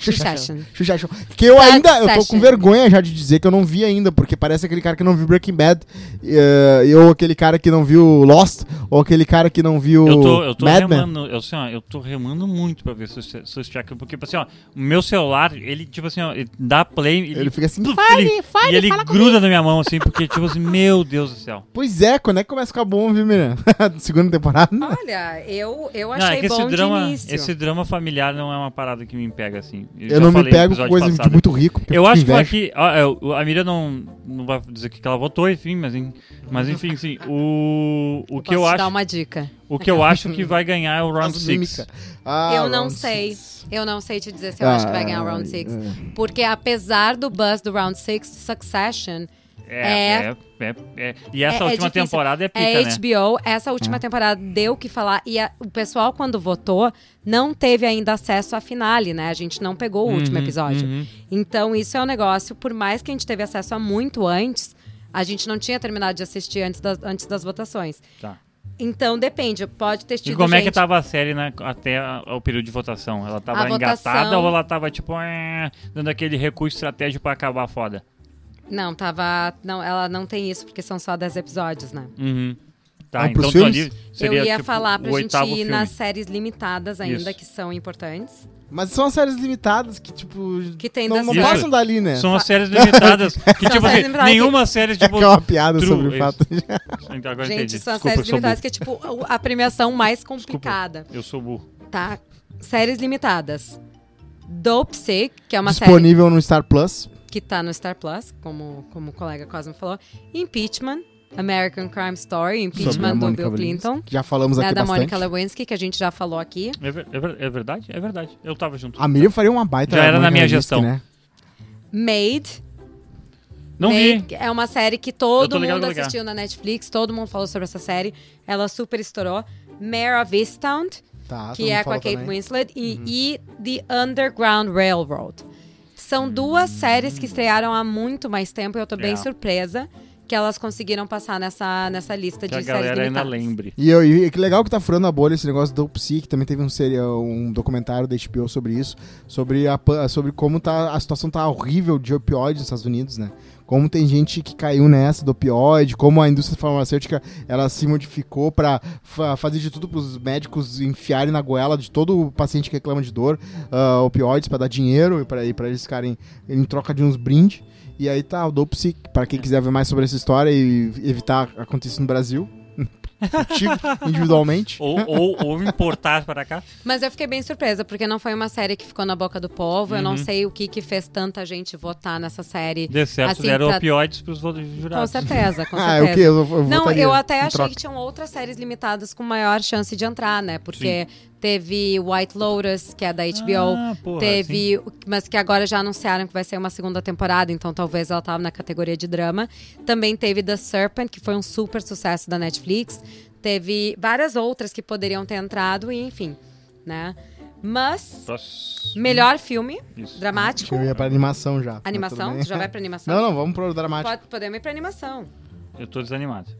Que eu tô com vergonha já de dizer que eu não vi ainda, porque parece aquele cara que não viu Breaking Bad, ou aquele cara que não viu Lost, ou aquele cara que não viu Mad Men. Eu tô remando muito pra ver Succession, porque, assim, ó, o meu celular, ele, tipo assim, ó, ele dá play, ele fica assim, e ele gruda na minha mão, assim, porque, tipo assim, meu Deus do céu. Pois é, quando é que começa a ficar bom, viu, Miriam? Segunda temporada? Olha, eu achei bom de início. Esse drama familiar não é uma parada que me pega, assim. Eu não me pego com coisa de muito rico. Eu acho que aqui... A Miriam não vai dizer que ela votou, enfim, mas enfim, sim. O que eu acho... dar uma dica. O que eu acho que vai ganhar é o Round 6. Eu não sei. Eu não sei te dizer se eu acho que vai ganhar o Round 6. Porque apesar do buzz do Round 6, Succession... E essa última temporada é pica, né? né? HBO, essa última temporada deu o que falar. E o pessoal, quando votou, não teve ainda acesso à finale, né? A gente não pegou o último episódio. Então, isso é um negócio, por mais que a gente teve acesso a muito antes, a gente não tinha terminado de assistir antes das votações. Tá. Então, depende. Pode ter tido E como é que gente- tava a série até o período de votação? Ela tava A engatada votação- ou ela tava, tipo, dando aquele recurso estratégico pra acabar foda? Não, tava... Não, ela não tem isso, porque são só 10 episódios, né? Uhum. Tá, Vamos pros então filmes? ali seria, Eu ia tipo, falar pra o gente oitavo ir filme. nas séries limitadas ainda, Isso. que são importantes. Mas são as séries limitadas que, tipo, Que tem não, da não série. passam dali, né? São as séries limitadas. Que, tipo séries assim, limitadas nenhuma série, tipo... Que é uma piada true, sobre o isso. fato. Então, agora Gente, entendi. são as Desculpa, séries eu sou limitadas, burro. que é tipo a premiação mais complicada, Eu sou burro. tá? Séries limitadas. Dope Sick, que é uma série Disponível no Star Plus. que tá no Star Plus, como o colega Cosmo falou. Impeachment, American Crime Story, Sobre a Impeachment do Mônica Bill Lewinsky, Clinton. que já falamos Né, aqui da bastante. Mônica Lewinsky, que a gente já falou aqui. É verdade? É verdade. Eu tava junto. A Miriam faria uma baita Já era na Mônica minha Lewinsky, gestão. né? Made. Não Made vi. é uma série que Eu todo tô ligado, mundo tô ligado. assistiu na Netflix, todo mundo falou sobre essa série. Ela super estourou. Mare of Easttown, Tá, todo que mundo é com a falou Kate também. Winslet, e The Underground Railroad. São duas séries que estrearam há muito mais tempo e eu tô bem É. surpresa que elas conseguiram passar nessa lista Que a de séries galera ainda limitadas. lembre. E que legal que tá furando a bolha esse negócio do Psy, que também teve um documentário da HBO sobre isso, sobre como a situação tá horrível de opioides nos Estados Unidos, né? Como tem gente que caiu nessa do opioide, como a indústria farmacêutica ela se modificou pra fazer de tudo pros médicos enfiarem na goela de todo paciente que reclama de dor, opioides pra dar dinheiro e pra eles ficarem em troca de uns brindes. E aí tá o Dope, pra quem quiser ver mais sobre essa história e evitar acontecer no Brasil, contigo, individualmente. Ou importar para cá. Mas eu fiquei bem surpresa, porque não foi uma série que ficou na boca do povo. Eu não sei o que fez tanta gente votar nessa série. De certo, assim, deram pra- opioides pros Com jurados. certeza, com Ah, certeza. o quê? Eu Não, votaria eu até em achei troca. que tinham outras séries limitadas com maior chance de entrar, né? Porque teve White Lotus, que é da HBO. Ah, porra, teve, mas que agora já anunciaram que vai ser uma segunda temporada, então talvez ela tava na categoria de drama. Também teve The Serpent, que foi um super sucesso da Netflix. Teve várias outras que poderiam ter entrado, e enfim, né? Mas, Próximo. melhor filme, Isso. dramático. Eu ia pra animação já. mas Animação? tudo bem. Tu já vai pra animação? Não, vamos pro dramático. Podemos ir pra animação. Eu tô desanimado.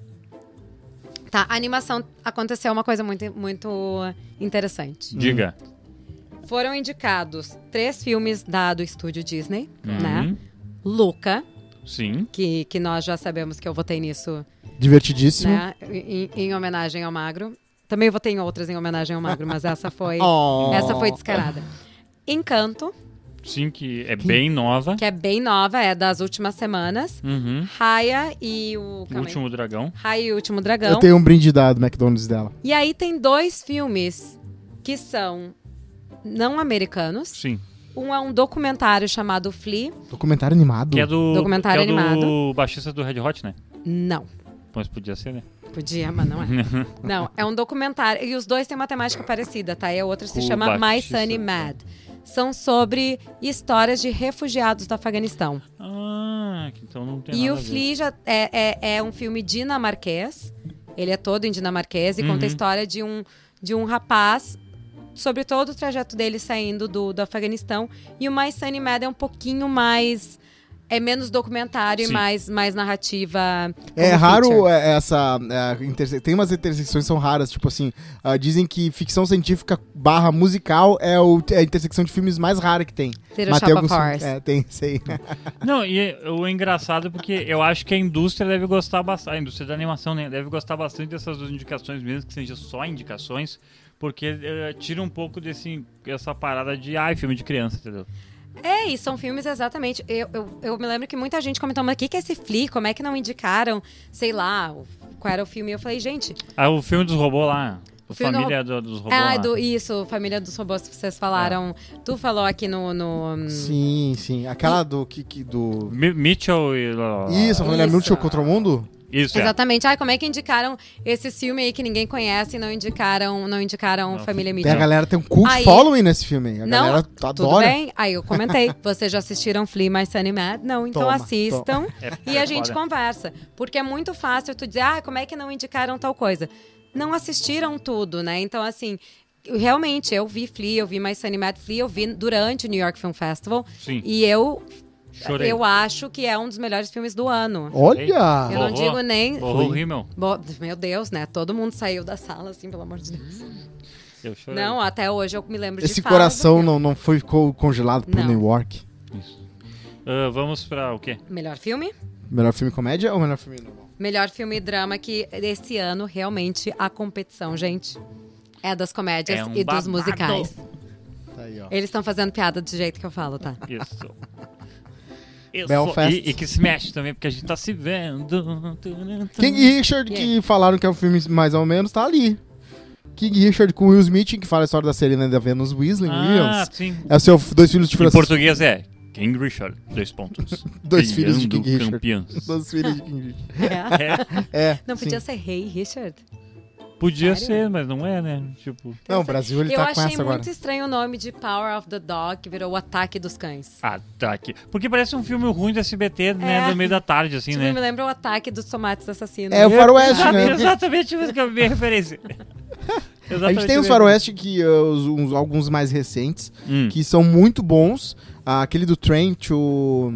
Tá, a animação aconteceu uma coisa muito, muito interessante. Diga. Foram indicados 3 filmes do estúdio Disney, né? Uhum. Luca, Sim. que nós já sabemos que eu votei nisso, Divertidíssimo. né? Em homenagem ao Magro. Também votei em outras em homenagem ao Magro, mas essa foi, Oh. essa foi descarada. Encanto, Sim, que é bem nova. que é bem nova, é das últimas semanas. Uhum. Raya e o... O calma aí. Último Dragão. Raya e o Último Dragão. Eu tenho um brinde do McDonald's dela. E aí tem 2 filmes que são não americanos. Sim. Um é um documentário chamado Flea. Documentário animado. Que é do... Documentário que é do animado. baixista do Red Hot, né? Não. Mas podia ser, né? Podia, mas não é. Não, é um documentário. E os dois têm uma temática parecida, tá? E a outra se O chama My baixista. Sunny Mad. São sobre histórias de refugiados do Afeganistão. Ah, então não tem E nada o a ver. Flea já é um filme dinamarquês. Ele é todo em dinamarquês e conta a história de um rapaz sobre todo o trajeto dele saindo do Afeganistão. E o My Sunny Mad é um pouquinho mais... É menos documentário Sim. e mais narrativa. É como raro feature. essa. Tem umas intersecções que são raras, tipo assim, dizem que ficção científica / musical é a intersecção de filmes mais rara que tem. Little Mas Shop tem of alguns Horrors. filmes- tem, sei. Não, e o engraçado é porque eu acho que a indústria deve gostar bastante, a indústria da animação, né, deve gostar bastante dessas duas indicações, mesmo que sejam só indicações, porque tira um pouco essa parada de, filme de criança, entendeu? E são filmes exatamente. Eu me lembro que muita gente comentou, mas o que é esse Flea? Como é que não indicaram, sei lá, qual era o filme? Eu falei, gente, O filme dos robôs lá, a filme família dos robôs lá. isso, Família dos Robôs que vocês falaram. Tu falou aqui no Sim. Aquela do. do... Mitchell e... Isso, a família Isso. Mitchell contra o mundo? Isso, Exatamente. Como é que indicaram esse filme aí que ninguém conhece e não indicaram Família Tem a Mitchell? galera tem um cult Aí- following nesse filme. A Não, galera tudo adora. bem. Aí eu comentei, vocês já assistiram Flea, My Sunny Mad? Não, então Toma, assistam e a gente foda. conversa. Porque é muito fácil tu dizer, como é que não indicaram tal coisa? Não assistiram tudo, né? Então, assim, realmente, eu vi Flea, eu vi My Sunny Mad. Flea eu vi durante o New York Film Festival. Sim. E eu Chorei. Eu acho que é um dos melhores filmes do ano. Olha! Eu não Borrou. digo nem... Borrou o rímel. Meu Deus, né? Todo mundo saiu da sala, assim, pelo amor de Deus. Eu chorei. Não, até hoje eu me lembro Esse de falas coração do filme. não ficou congelado por Não. New York. Isso. Vamos pra o quê? Melhor filme? Melhor filme comédia ou melhor filme normal? Melhor filme e drama, que esse ano, realmente, a competição, gente, é das comédias É um e dos babado. musicais. Tá aí, ó. Eles estão fazendo piada do jeito que eu falo, tá? Isso. Isso. Belfast. E que se mexe também, porque a gente tá se vendo. King Richard, que falaram que é o filme mais ou menos, tá ali. King Richard com Will Smith, que fala a história da Serena e da Venus Williams. Sim. É o seu Dois Filhos de Em Francisco. português é King Richard, 2 pontos. Dois filhos de Criando King Richard. campeões. Dois filhos de King Richard. É. É. Não sim. podia ser Rei Richard? Podia Sério? ser, mas não é, né? Tipo, Não, o Brasil ele Eu tá com achei essa agora. muito estranho o nome de Power of the Dog, que virou o Ataque dos Cães. ataque. Porque parece um filme ruim do SBT, né? É. No meio da tarde, assim, Tipo, né? me lembra o Ataque dos Tomates Assassinos. É o faroeste, Exato, né? Exatamente isso que é a minha referência. A gente tem os faroeste que alguns mais recentes que são muito bons. Aquele do Train to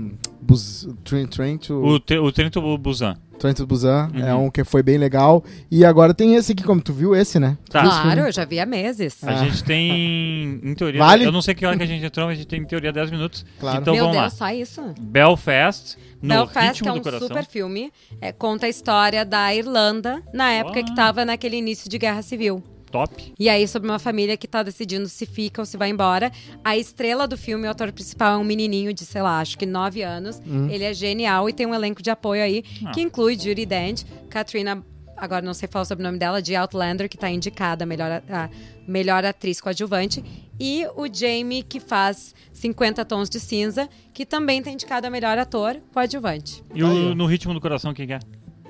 O Trento Busan. Busan Uhum. é um que foi bem legal. E agora tem esse aqui, como tu viu esse, né? Tá. Claro, eu já vi há meses. A gente tem, em teoria, Vale? eu não sei que hora que a gente entrou, mas a gente tem, em teoria, 10 minutos. Claro. Então Meu vamos Deus, lá. só isso? Belfast, no Belfast ritmo é do um coração. super filme. Conta a história da Irlanda, na época que tava naquele início de guerra civil. Top. E aí, sobre uma família que tá decidindo se fica ou se vai embora. A estrela do filme, o ator principal, é um menininho de, sei lá, acho que 9 anos. Ele é genial e tem um elenco de apoio aí, que inclui Judi Dench, Katrina, agora não sei falar o sobrenome dela, de Outlander, que tá indicada a melhor atriz coadjuvante. E o Jamie, que faz 50 Tons de Cinza, que também tá indicado a melhor ator coadjuvante. E no ritmo do coração, quem que é?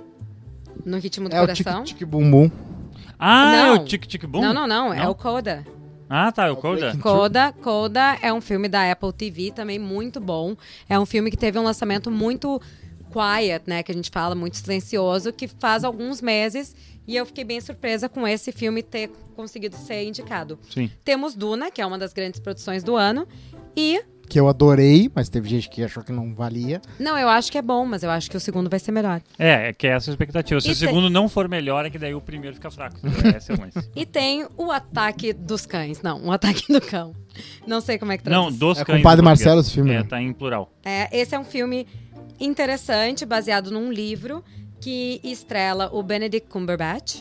No Ritmo do É o Coração. Tic Tic Bum Bum. Ah, é Não. o Tic Tic Boom? Não, é o Coda. Ah, tá, é o Coda. Coda é um filme da Apple TV, também muito bom. É um filme que teve um lançamento muito quiet, né? Que a gente fala, muito silencioso, que faz alguns meses. E eu fiquei bem surpresa com esse filme ter conseguido ser indicado. Sim. Temos Duna, que é uma das grandes produções do ano. E, Que eu adorei, mas teve gente que achou que não valia. não, eu acho que é bom, mas eu acho que o segundo vai ser melhor. É que é essa a expectativa. Se E o segundo não for melhor, é que daí o primeiro fica fraco. Essa é mais. E tem o Ataque dos Cães. Não, o Ataque do Cão. Não sei como é que Não, traduz. dos É cães. com o Padre em português. Marcelo esse filme, É, né? tá em plural. Esse é um filme interessante, baseado num livro que estrela o Benedict Cumberbatch,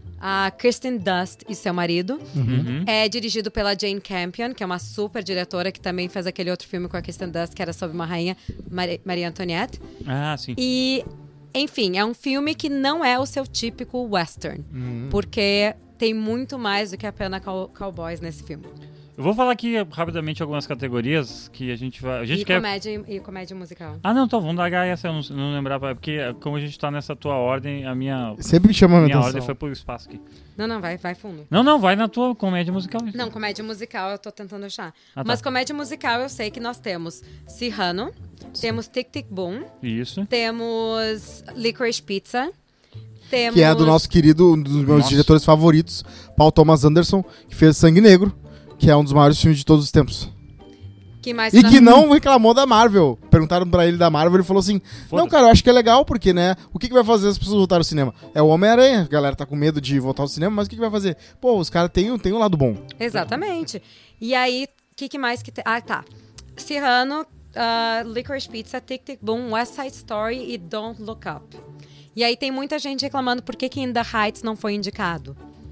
a Kirsten Dunst e seu marido. Uhum. É dirigido pela Jane Campion, que é uma super diretora que também fez aquele outro filme com a Kirsten Dunst, que era sobre uma rainha, Maria Antoniette. Ah, sim. E, enfim, é um filme que não é o seu típico western, porque tem muito mais do que apenas cowboys nesse filme. Eu vou falar aqui rapidamente algumas categorias que a gente vai. A gente quer. Comédia musical. Ah, não, então vamos dar essa, eu não lembrava. Porque como a gente tá nessa tua ordem, a minha Sempre me chama a minha ordem atenção. foi pro espaço aqui. Não, vai fundo. Não, vai na tua comédia musical. Não, comédia musical eu tô tentando achar. Ah, tá. Mas comédia musical eu sei que nós temos Cyrano, temos Tic Tic Boom, Isso. temos Licorice Pizza, temos... Que é do nosso querido, um dos meus Nossa. diretores favoritos, Paul Thomas Anderson, que fez Sangue Negro, que é um dos maiores filmes de todos os tempos. Que mais E nós- que não reclamou da Marvel. Perguntaram pra ele da Marvel, ele falou assim, não, cara, eu acho que é legal, porque, né, o que vai fazer as pessoas voltarem ao cinema? É o Homem-Aranha, a galera tá com medo de voltar ao cinema, mas o que vai fazer? Pô, os caras têm um lado bom. Exatamente. E aí, o que mais que tem? Ah, tá. Cyrano, Licorice Pizza, Tic Tic Boom, West Side Story e Don't Look Up. E aí tem muita gente reclamando por que In the Heights não foi indicado.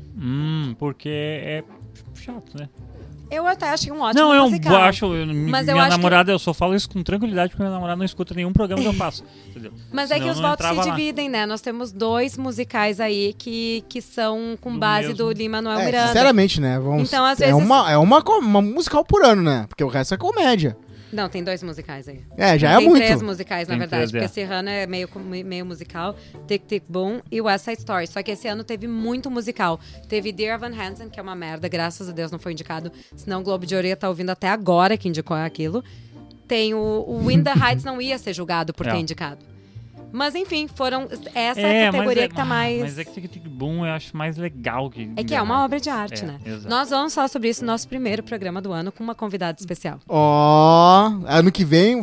Porque é chato, né? Eu até achei um ótimo Não, musical. Mas eu minha acho que- namorada, eu só falo isso com tranquilidade, porque minha namorada não escuta nenhum programa que eu faço. Entendeu? Mas é que Senão os não votos se entrava lá. dividem, né? Nós temos 2 musicais aí que são com Do base mesmo. do Lin-Manuel Miranda. Sinceramente, né, vamos... Então, às é vezes- uma musical por ano, né, porque o resto é comédia. Não, tem 2 musicais aí. É, já é tem muito. 3 musicais, na Tem verdade. 3, Porque Cyrano é meio musical, Tic Tic Boom e West Side Story. Só que esse ano teve muito musical. Teve Dear Evan Hansen, que é uma merda, graças a Deus não foi indicado. Senão o Globo de Ouro ia tá ouvindo até agora que indicou aquilo. Tem o In the Heights não ia ser julgado por ter É. indicado. Mas enfim, essa é a categoria que tá mais... Mas é que Tic Tic Boom eu acho mais legal que... É que é uma obra de arte, É, né? exato. Nós vamos falar sobre isso no nosso primeiro programa do ano com uma convidada especial. Ano que vem,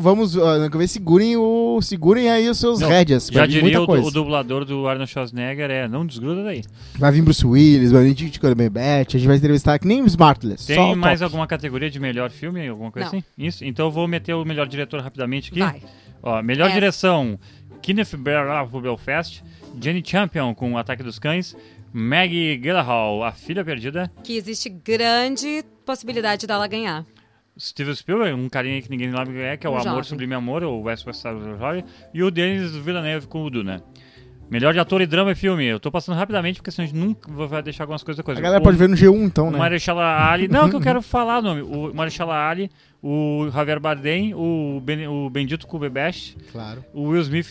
segurem aí os seus Não, rédeas. Já Vai vir diria muita coisa. o dublador do Arnold Schwarzenegger, não desgruda daí. Vai vir Bruce Willis, vai vir Chico Bembete, a gente vai entrevistar que nem o Smartless. Tem só o mais top. alguma categoria de melhor filme, alguma coisa Não. assim? Isso, então eu vou meter o melhor diretor rapidamente aqui. Vai. Ó, melhor Essa. direção, Kenneth Branagh por Belfast, Jenny Champion com O Ataque dos Cães, Maggie Gyllenhaal, A Filha Perdida, Que existe grande possibilidade dela ganhar. Steven Spielberg, um carinha aí que ninguém sabe quem é, que é o Amor jovem. Sublime Amor, ou West Side Story, e o Denis Villeneuve com o Duna. Melhor de ator e drama e filme. Eu tô passando rapidamente, porque senão a gente nunca vai deixar algumas coisas. A galera pode ver no G1 então, O né? Mahershala Ali... Não, que eu quero falar o nome. O Mahershala Ali, o Javier Bardem, o Bendito Cumberbatch, Claro. o Will Smith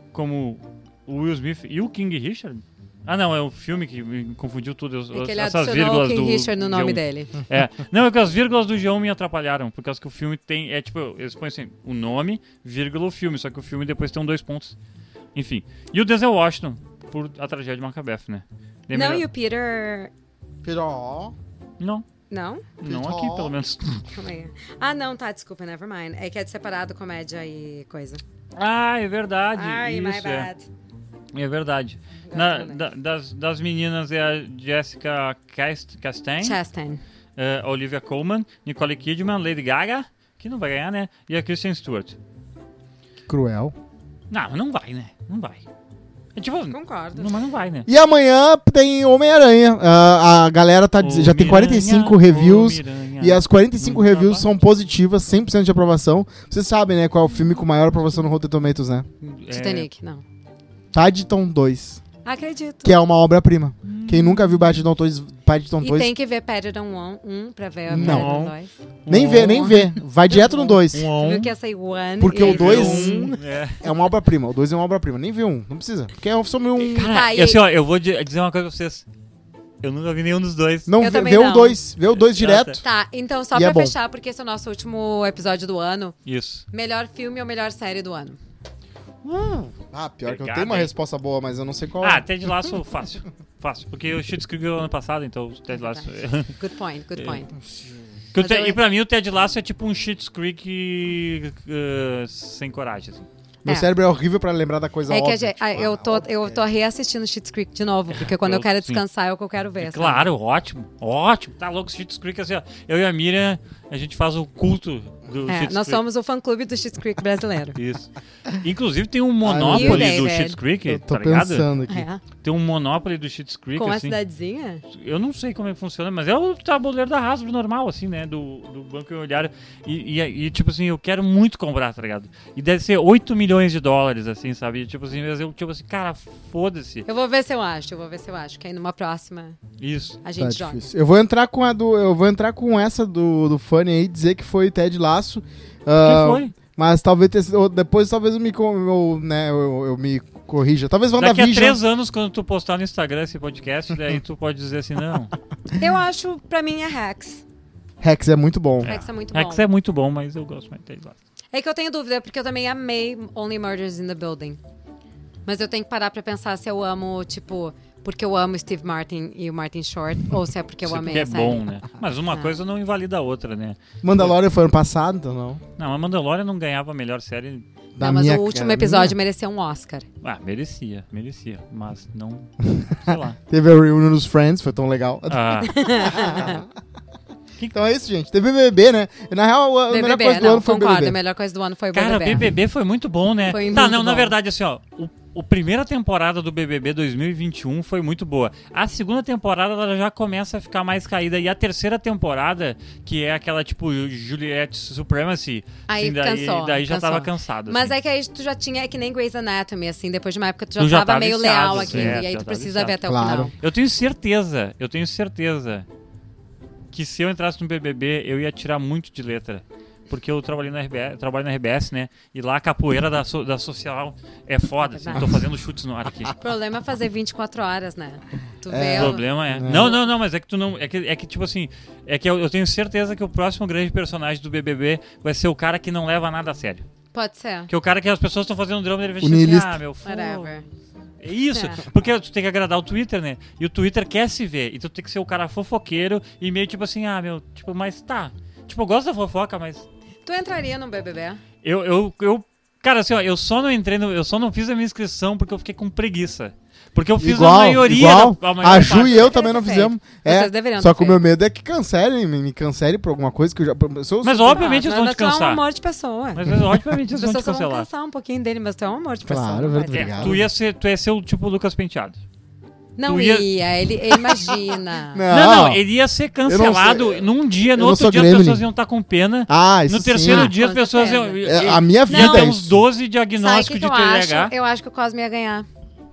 o Will Smith e o King Richard. Ah, não, é o filme que me confundiu tudo. É que ele essas adicionou o vírgulas King do Richard no nome G1. dele. É. Não, é que as vírgulas do G1 me atrapalharam, por causa que o filme tem... É tipo, eles põem assim, o nome, vírgula, o filme, só que o filme depois tem 2 pontos. Enfim. E o Denzel Washington, por A Tragédia de Macbeth, né? E Não, melhor- e o Peter... Piró. Não, Não? não aqui, pelo menos. Calma aí. Ah, não, tá, desculpa, never mind. É que é separado comédia e coisa. Ah, é verdade. Ai, my isso, bad. É verdade. Das meninas é a Jessica Chastain, Chastain. a Olivia Colman, Nicole Kidman, Lady Gaga, que não vai ganhar, né? E a Kristen Stewart. Cruel. Não vai, né? Não vai. É tipo, Concordo. mas não vai, né? E amanhã tem Homem-Aranha. A galera já tem 45 reviews. E as 45 Nunca reviews vai. são positivas, 100% de aprovação. Vocês sabem, né, qual é o filme com maior aprovação no Rotten Tomatoes, né? Titanic, não. Paddington 2, Acredito. que é uma obra-prima. Quem nunca viu Paddington 2, E tem que ver Paddington 1 pra ver a Não. Paddington 2. nem vê. Vai direto no 2. Tu viu que ia sair one Porque e o 2 É. é uma obra-prima. O 2 é uma obra-prima. Nem vê um, não precisa. Porque é sobre um... Tá, E assim, ó, eu vou dizer uma coisa pra vocês. Eu nunca vi nenhum dos dois. Não, Eu vê, também vê o não. 2. Vê o 2 direto. Tá, então só E pra é bom. fechar, porque esse é o nosso último episódio do ano. Isso. Melhor filme ou melhor série do ano? Pior que eu Obrigado, tenho uma hein? resposta boa, mas eu não sei qual Ah, é. Ted Lasso, fácil. Fácil. Porque o Schitt's Creek ano passado, então o Ted Lasso... Good point, good point. Que o Mas eu- E pra mim o Ted Lasso é tipo um Schitt's Creek sem coragem, assim. Meu É. cérebro é horrível pra lembrar da coisa É que óbvia. eu tô reassistindo Schitt's Creek de novo, porque quando eu quero Sim. descansar é o que eu quero ver. sabe? Claro, ótimo. Ótimo. Tá louco, Schitt's Creek, assim, ó. Eu e a Miriam, a gente faz o culto do É, Schitt's nós Creek. somos o fã-clube do Schitt's Creek brasileiro. Isso. Inclusive tem um E Monopoly o do David? Schitt's Creek, Eu tô tá ligado? pensando aqui. É. Tem um Monopoly do Schitt's Creek, Com a assim. cidadezinha? Eu não sei como é que funciona, mas é o tabuleiro da Hasbro normal, assim, né? Do Banco Imobiliário. E, tipo assim, eu quero muito comprar, tá ligado? E deve ser 8 milhões de dólares, assim, sabe? E, tipo assim, mas eu, tipo assim, cara, foda-se. Eu vou ver se eu acho, que aí numa próxima Isso. a Tá gente joga. difícil. Eu vou entrar com essa do Funny aí, dizer que foi Ted Lasso. que foi? Mas talvez depois talvez eu me corrija. Talvez Daqui a WandaVision. 3 anos, quando tu postar no Instagram esse podcast, daí tu pode dizer assim, não. Eu acho, pra mim, é Hacks. Rex é muito bom. Hacks é muito bom. Rex é muito bom, mas eu gosto mais de Ted Lasso. É que eu tenho dúvida, porque eu também amei Only Murders in the Building. Mas eu tenho que parar pra pensar se eu amo, tipo, porque eu amo Steve Martin e o Martin Short, ou se é porque eu Isso amei porque é a série. bom, né? Mas uma coisa não invalida a outra, né? Mandalorian foi ano passado, então não. Não, a Mandalorian não ganhava a melhor série. Da Não, mas minha- o último da episódio minha- merecia um Oscar. Ah, merecia. Mas não. Sei lá. Teve a reunião dos Friends, foi tão legal. Ah, Então é isso, gente. Teve BBB, né? E, na real, a melhor BBB, coisa do não, ano foi o concordo. BBB. A melhor coisa do ano foi o cara, BBB. BBB foi muito bom, né? Foi Tá, muito não, na bom. verdade, assim, ó. A primeira temporada do BBB 2021 foi muito boa. A segunda temporada ela já começa a ficar mais caída. E a terceira temporada, que é aquela tipo Juliette Supremacy, Aí cansou, daí já cansou. tava cansado. Mas assim. é que aí tu já tinha, é que nem Grey's Anatomy, assim, depois de uma época tu Tu já já tava tá meio viciado, leal aqui, certo, e aí já tu tá precisa ver até viciado. o final. Claro. Eu tenho certeza que se eu entrasse no BBB, eu ia tirar muito de letra. Porque eu trabalho na RBS, né? E lá a capoeira da social é foda, assim. Tô fazendo chutes no ar aqui. O problema é fazer 24 horas, né? Tu É. vê... O problema é. Não, mas é que tu não. É que tipo assim. É que eu tenho certeza que o próximo grande personagem do BBB vai ser o cara que não leva nada a sério. Pode ser. Que o cara que as pessoas estão fazendo drama, ele vai O assim, niilista. meu fogo. Whatever. É isso, É. porque tu tem que agradar o Twitter, né? E o Twitter quer se ver. Então tu tem que ser o cara fofoqueiro e meio tipo assim, tipo, mas tá. Tipo, eu gosto da fofoca, mas. Tu entraria no BBB? Cara, assim, ó, eu só não fiz a minha inscrição porque eu fiquei com preguiça. Porque eu fiz Igual, a maioria igual. da. maior A Ju parte. e eu também não fizemos. Vocês deveriam Só ter que o meu feito. medo é que cancelem, me cancelem por alguma coisa que eu já... Mas obviamente eles vão mas te tu é um cansar. amor de pessoa. Mas obviamente As eles vão te pessoas só vão cancelar. cansar um pouquinho dele, mas tu é um amor de pessoa. Claro, não vai verdade. ter. Obrigado. Tu ia ser o tipo Lucas Penteado. Não Tu ia- ia, ele imagina. Não, ele ia ser cancelado sei. num dia, no Eu não outro sou dia as Gremlin. pessoas iam estar com pena. Ah, isso No terceiro sim. dia as Com pessoas iam. certeza. É, a minha Iam vida ter é uns isso. 12 Sabe o diagnósticos que de eu acho? TDAH. Eu acho que o Cosme ia ganhar.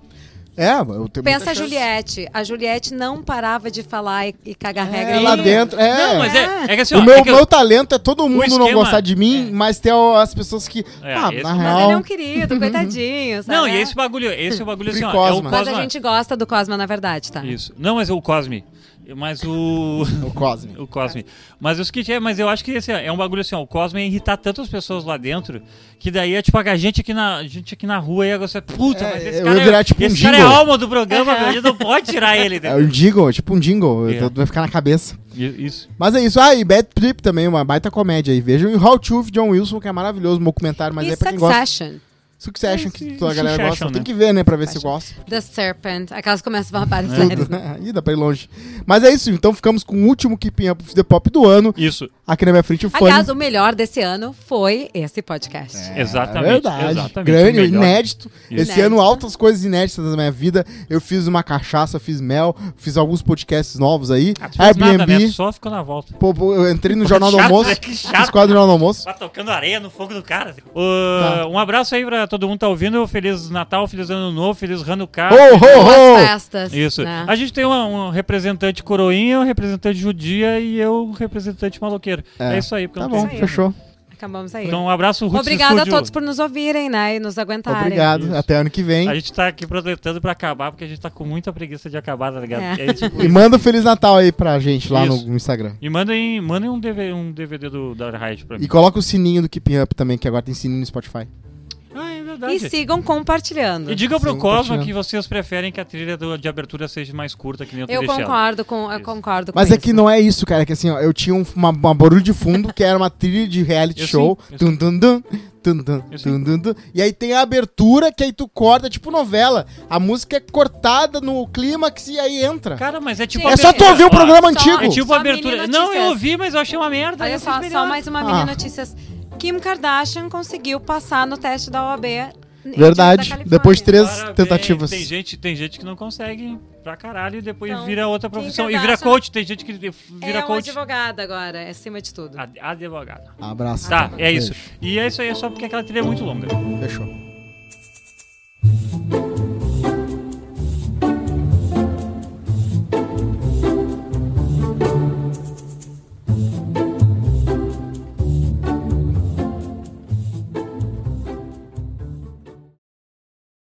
Eu tenho Pensa muita a chance. Juliette. A Juliette não parava de falar e cagar regra. Lá dentro, Não, mas é que assim, ó. O meu, é que eu- meu talento é todo mundo não esquema- gostar de mim, mas ter as pessoas que... É, na esse- Mas real... ele é um querido, coitadinho, sabe? Não, e esse bagulho assim, ó. Free É o Cosma. Mas Cosma. a gente gosta do Cosma, na verdade, tá? Isso. Não, mas o Cosme. Mas o. O Cosme. O Cosme. Mas o seguinte mas eu acho que esse é um bagulho assim, ó. O Cosme ia irritar tantas pessoas lá dentro que daí é tipo a gente aqui na rua ia gostar. Puta, mas esse eu cara ia virar tipo um esse cara é jingle. a alma do programa, meu, a gente não pode tirar ele. É Entendeu? um jingle, tipo um jingle. É. Vai ficar na cabeça. Isso. Mas é isso. Ah, e Bad Trip também, uma baita comédia aí. Vejam. E How to John Wilson, que é maravilhoso, um documentário, mas E é pra quem gosta. Succession, Succession, que toda a Succession, galera gosta. né? Tem que ver, né, pra ver se gosta. The Serpent, aquelas que começam a várias É. séries. né? Ih, dá pra ir longe. Mas é isso, então ficamos com o último Keeping Up with the Pop do ano. Isso. Aqui na minha frente o Aliás, Fanny. o melhor desse ano foi esse podcast. Exatamente. É verdade. Exatamente. Grande, O melhor. inédito. Isso. Esse Inédito. ano, altas coisas inéditas da minha vida. Eu fiz uma cachaça, fiz mel, fiz alguns podcasts novos aí. Ah, tu fez nada, né? Airbnb. Tu só ficou na volta. Pô, eu entrei no Jornal do Chato, Almoço. né? Que chato. Fiz quadro do Jornal do Almoço. Tá tocando areia no fogo do cara. Tá. Um abraço aí pra todo mundo que tá ouvindo. Feliz Natal, Feliz Ano Novo, Feliz Hanukkah. Ho, ho, ho! Boas festas. Isso. né? A gente tem um representante coroinha, um representante judia e eu, um representante maloqueiro. É isso aí. porque Tá eu não bom, tenho- aí. fechou. Acabamos aí. Então um abraço, Roots Obrigada a Studio. todos por nos ouvirem, né? E nos aguentarem. Obrigado. Isso. Até ano que vem. A gente tá aqui projetando pra acabar, porque a gente tá com muita preguiça de acabar, tá ligado? É. E, aí, tipo, E manda um Feliz Natal aí pra gente lá Isso. no Instagram. e mandem um DVD da Riot pra mim. E coloca o sininho do Keeping Up também, que agora tem sininho no Spotify. Ah, é verdade. E sigam compartilhando. E diga pro Sim, Cosma compartilhando. que vocês preferem que a trilha de abertura seja mais curta, que nem eu tô Eu deixando. concordo Isso. com Mas é isso. que não é isso, cara. É que assim, ó, eu tinha uma barulho de fundo que era uma trilha de reality Eu show. sim, eu Tum, tum, tum, tum, tum, Eu sim. tum, tum, tum. E aí tem a abertura que aí tu corta, tipo novela. A música é cortada no clímax e aí entra. Cara, mas é tipo Sim. É só tu ouvir o Ó, programa Só- antigo. É tipo Só abertura. mini Não, notícias. eu ouvi, mas eu achei uma merda. Olha eu só, fiz melhor. mais uma mini Ah. notícias. Kim Kardashian conseguiu passar no teste da OAB. Verdade. Depois de 3 Parabéns. tentativas. Tem gente que não consegue pra caralho e depois Então, vira outra Kim profissão. E vira Kardashian coach. Tem gente que vira É uma coach. advogada agora, acima de tudo. Advogado. Abraço. Tá, é isso. Beijo. E é isso aí, é só porque aquela trilha é muito longa. Fechou.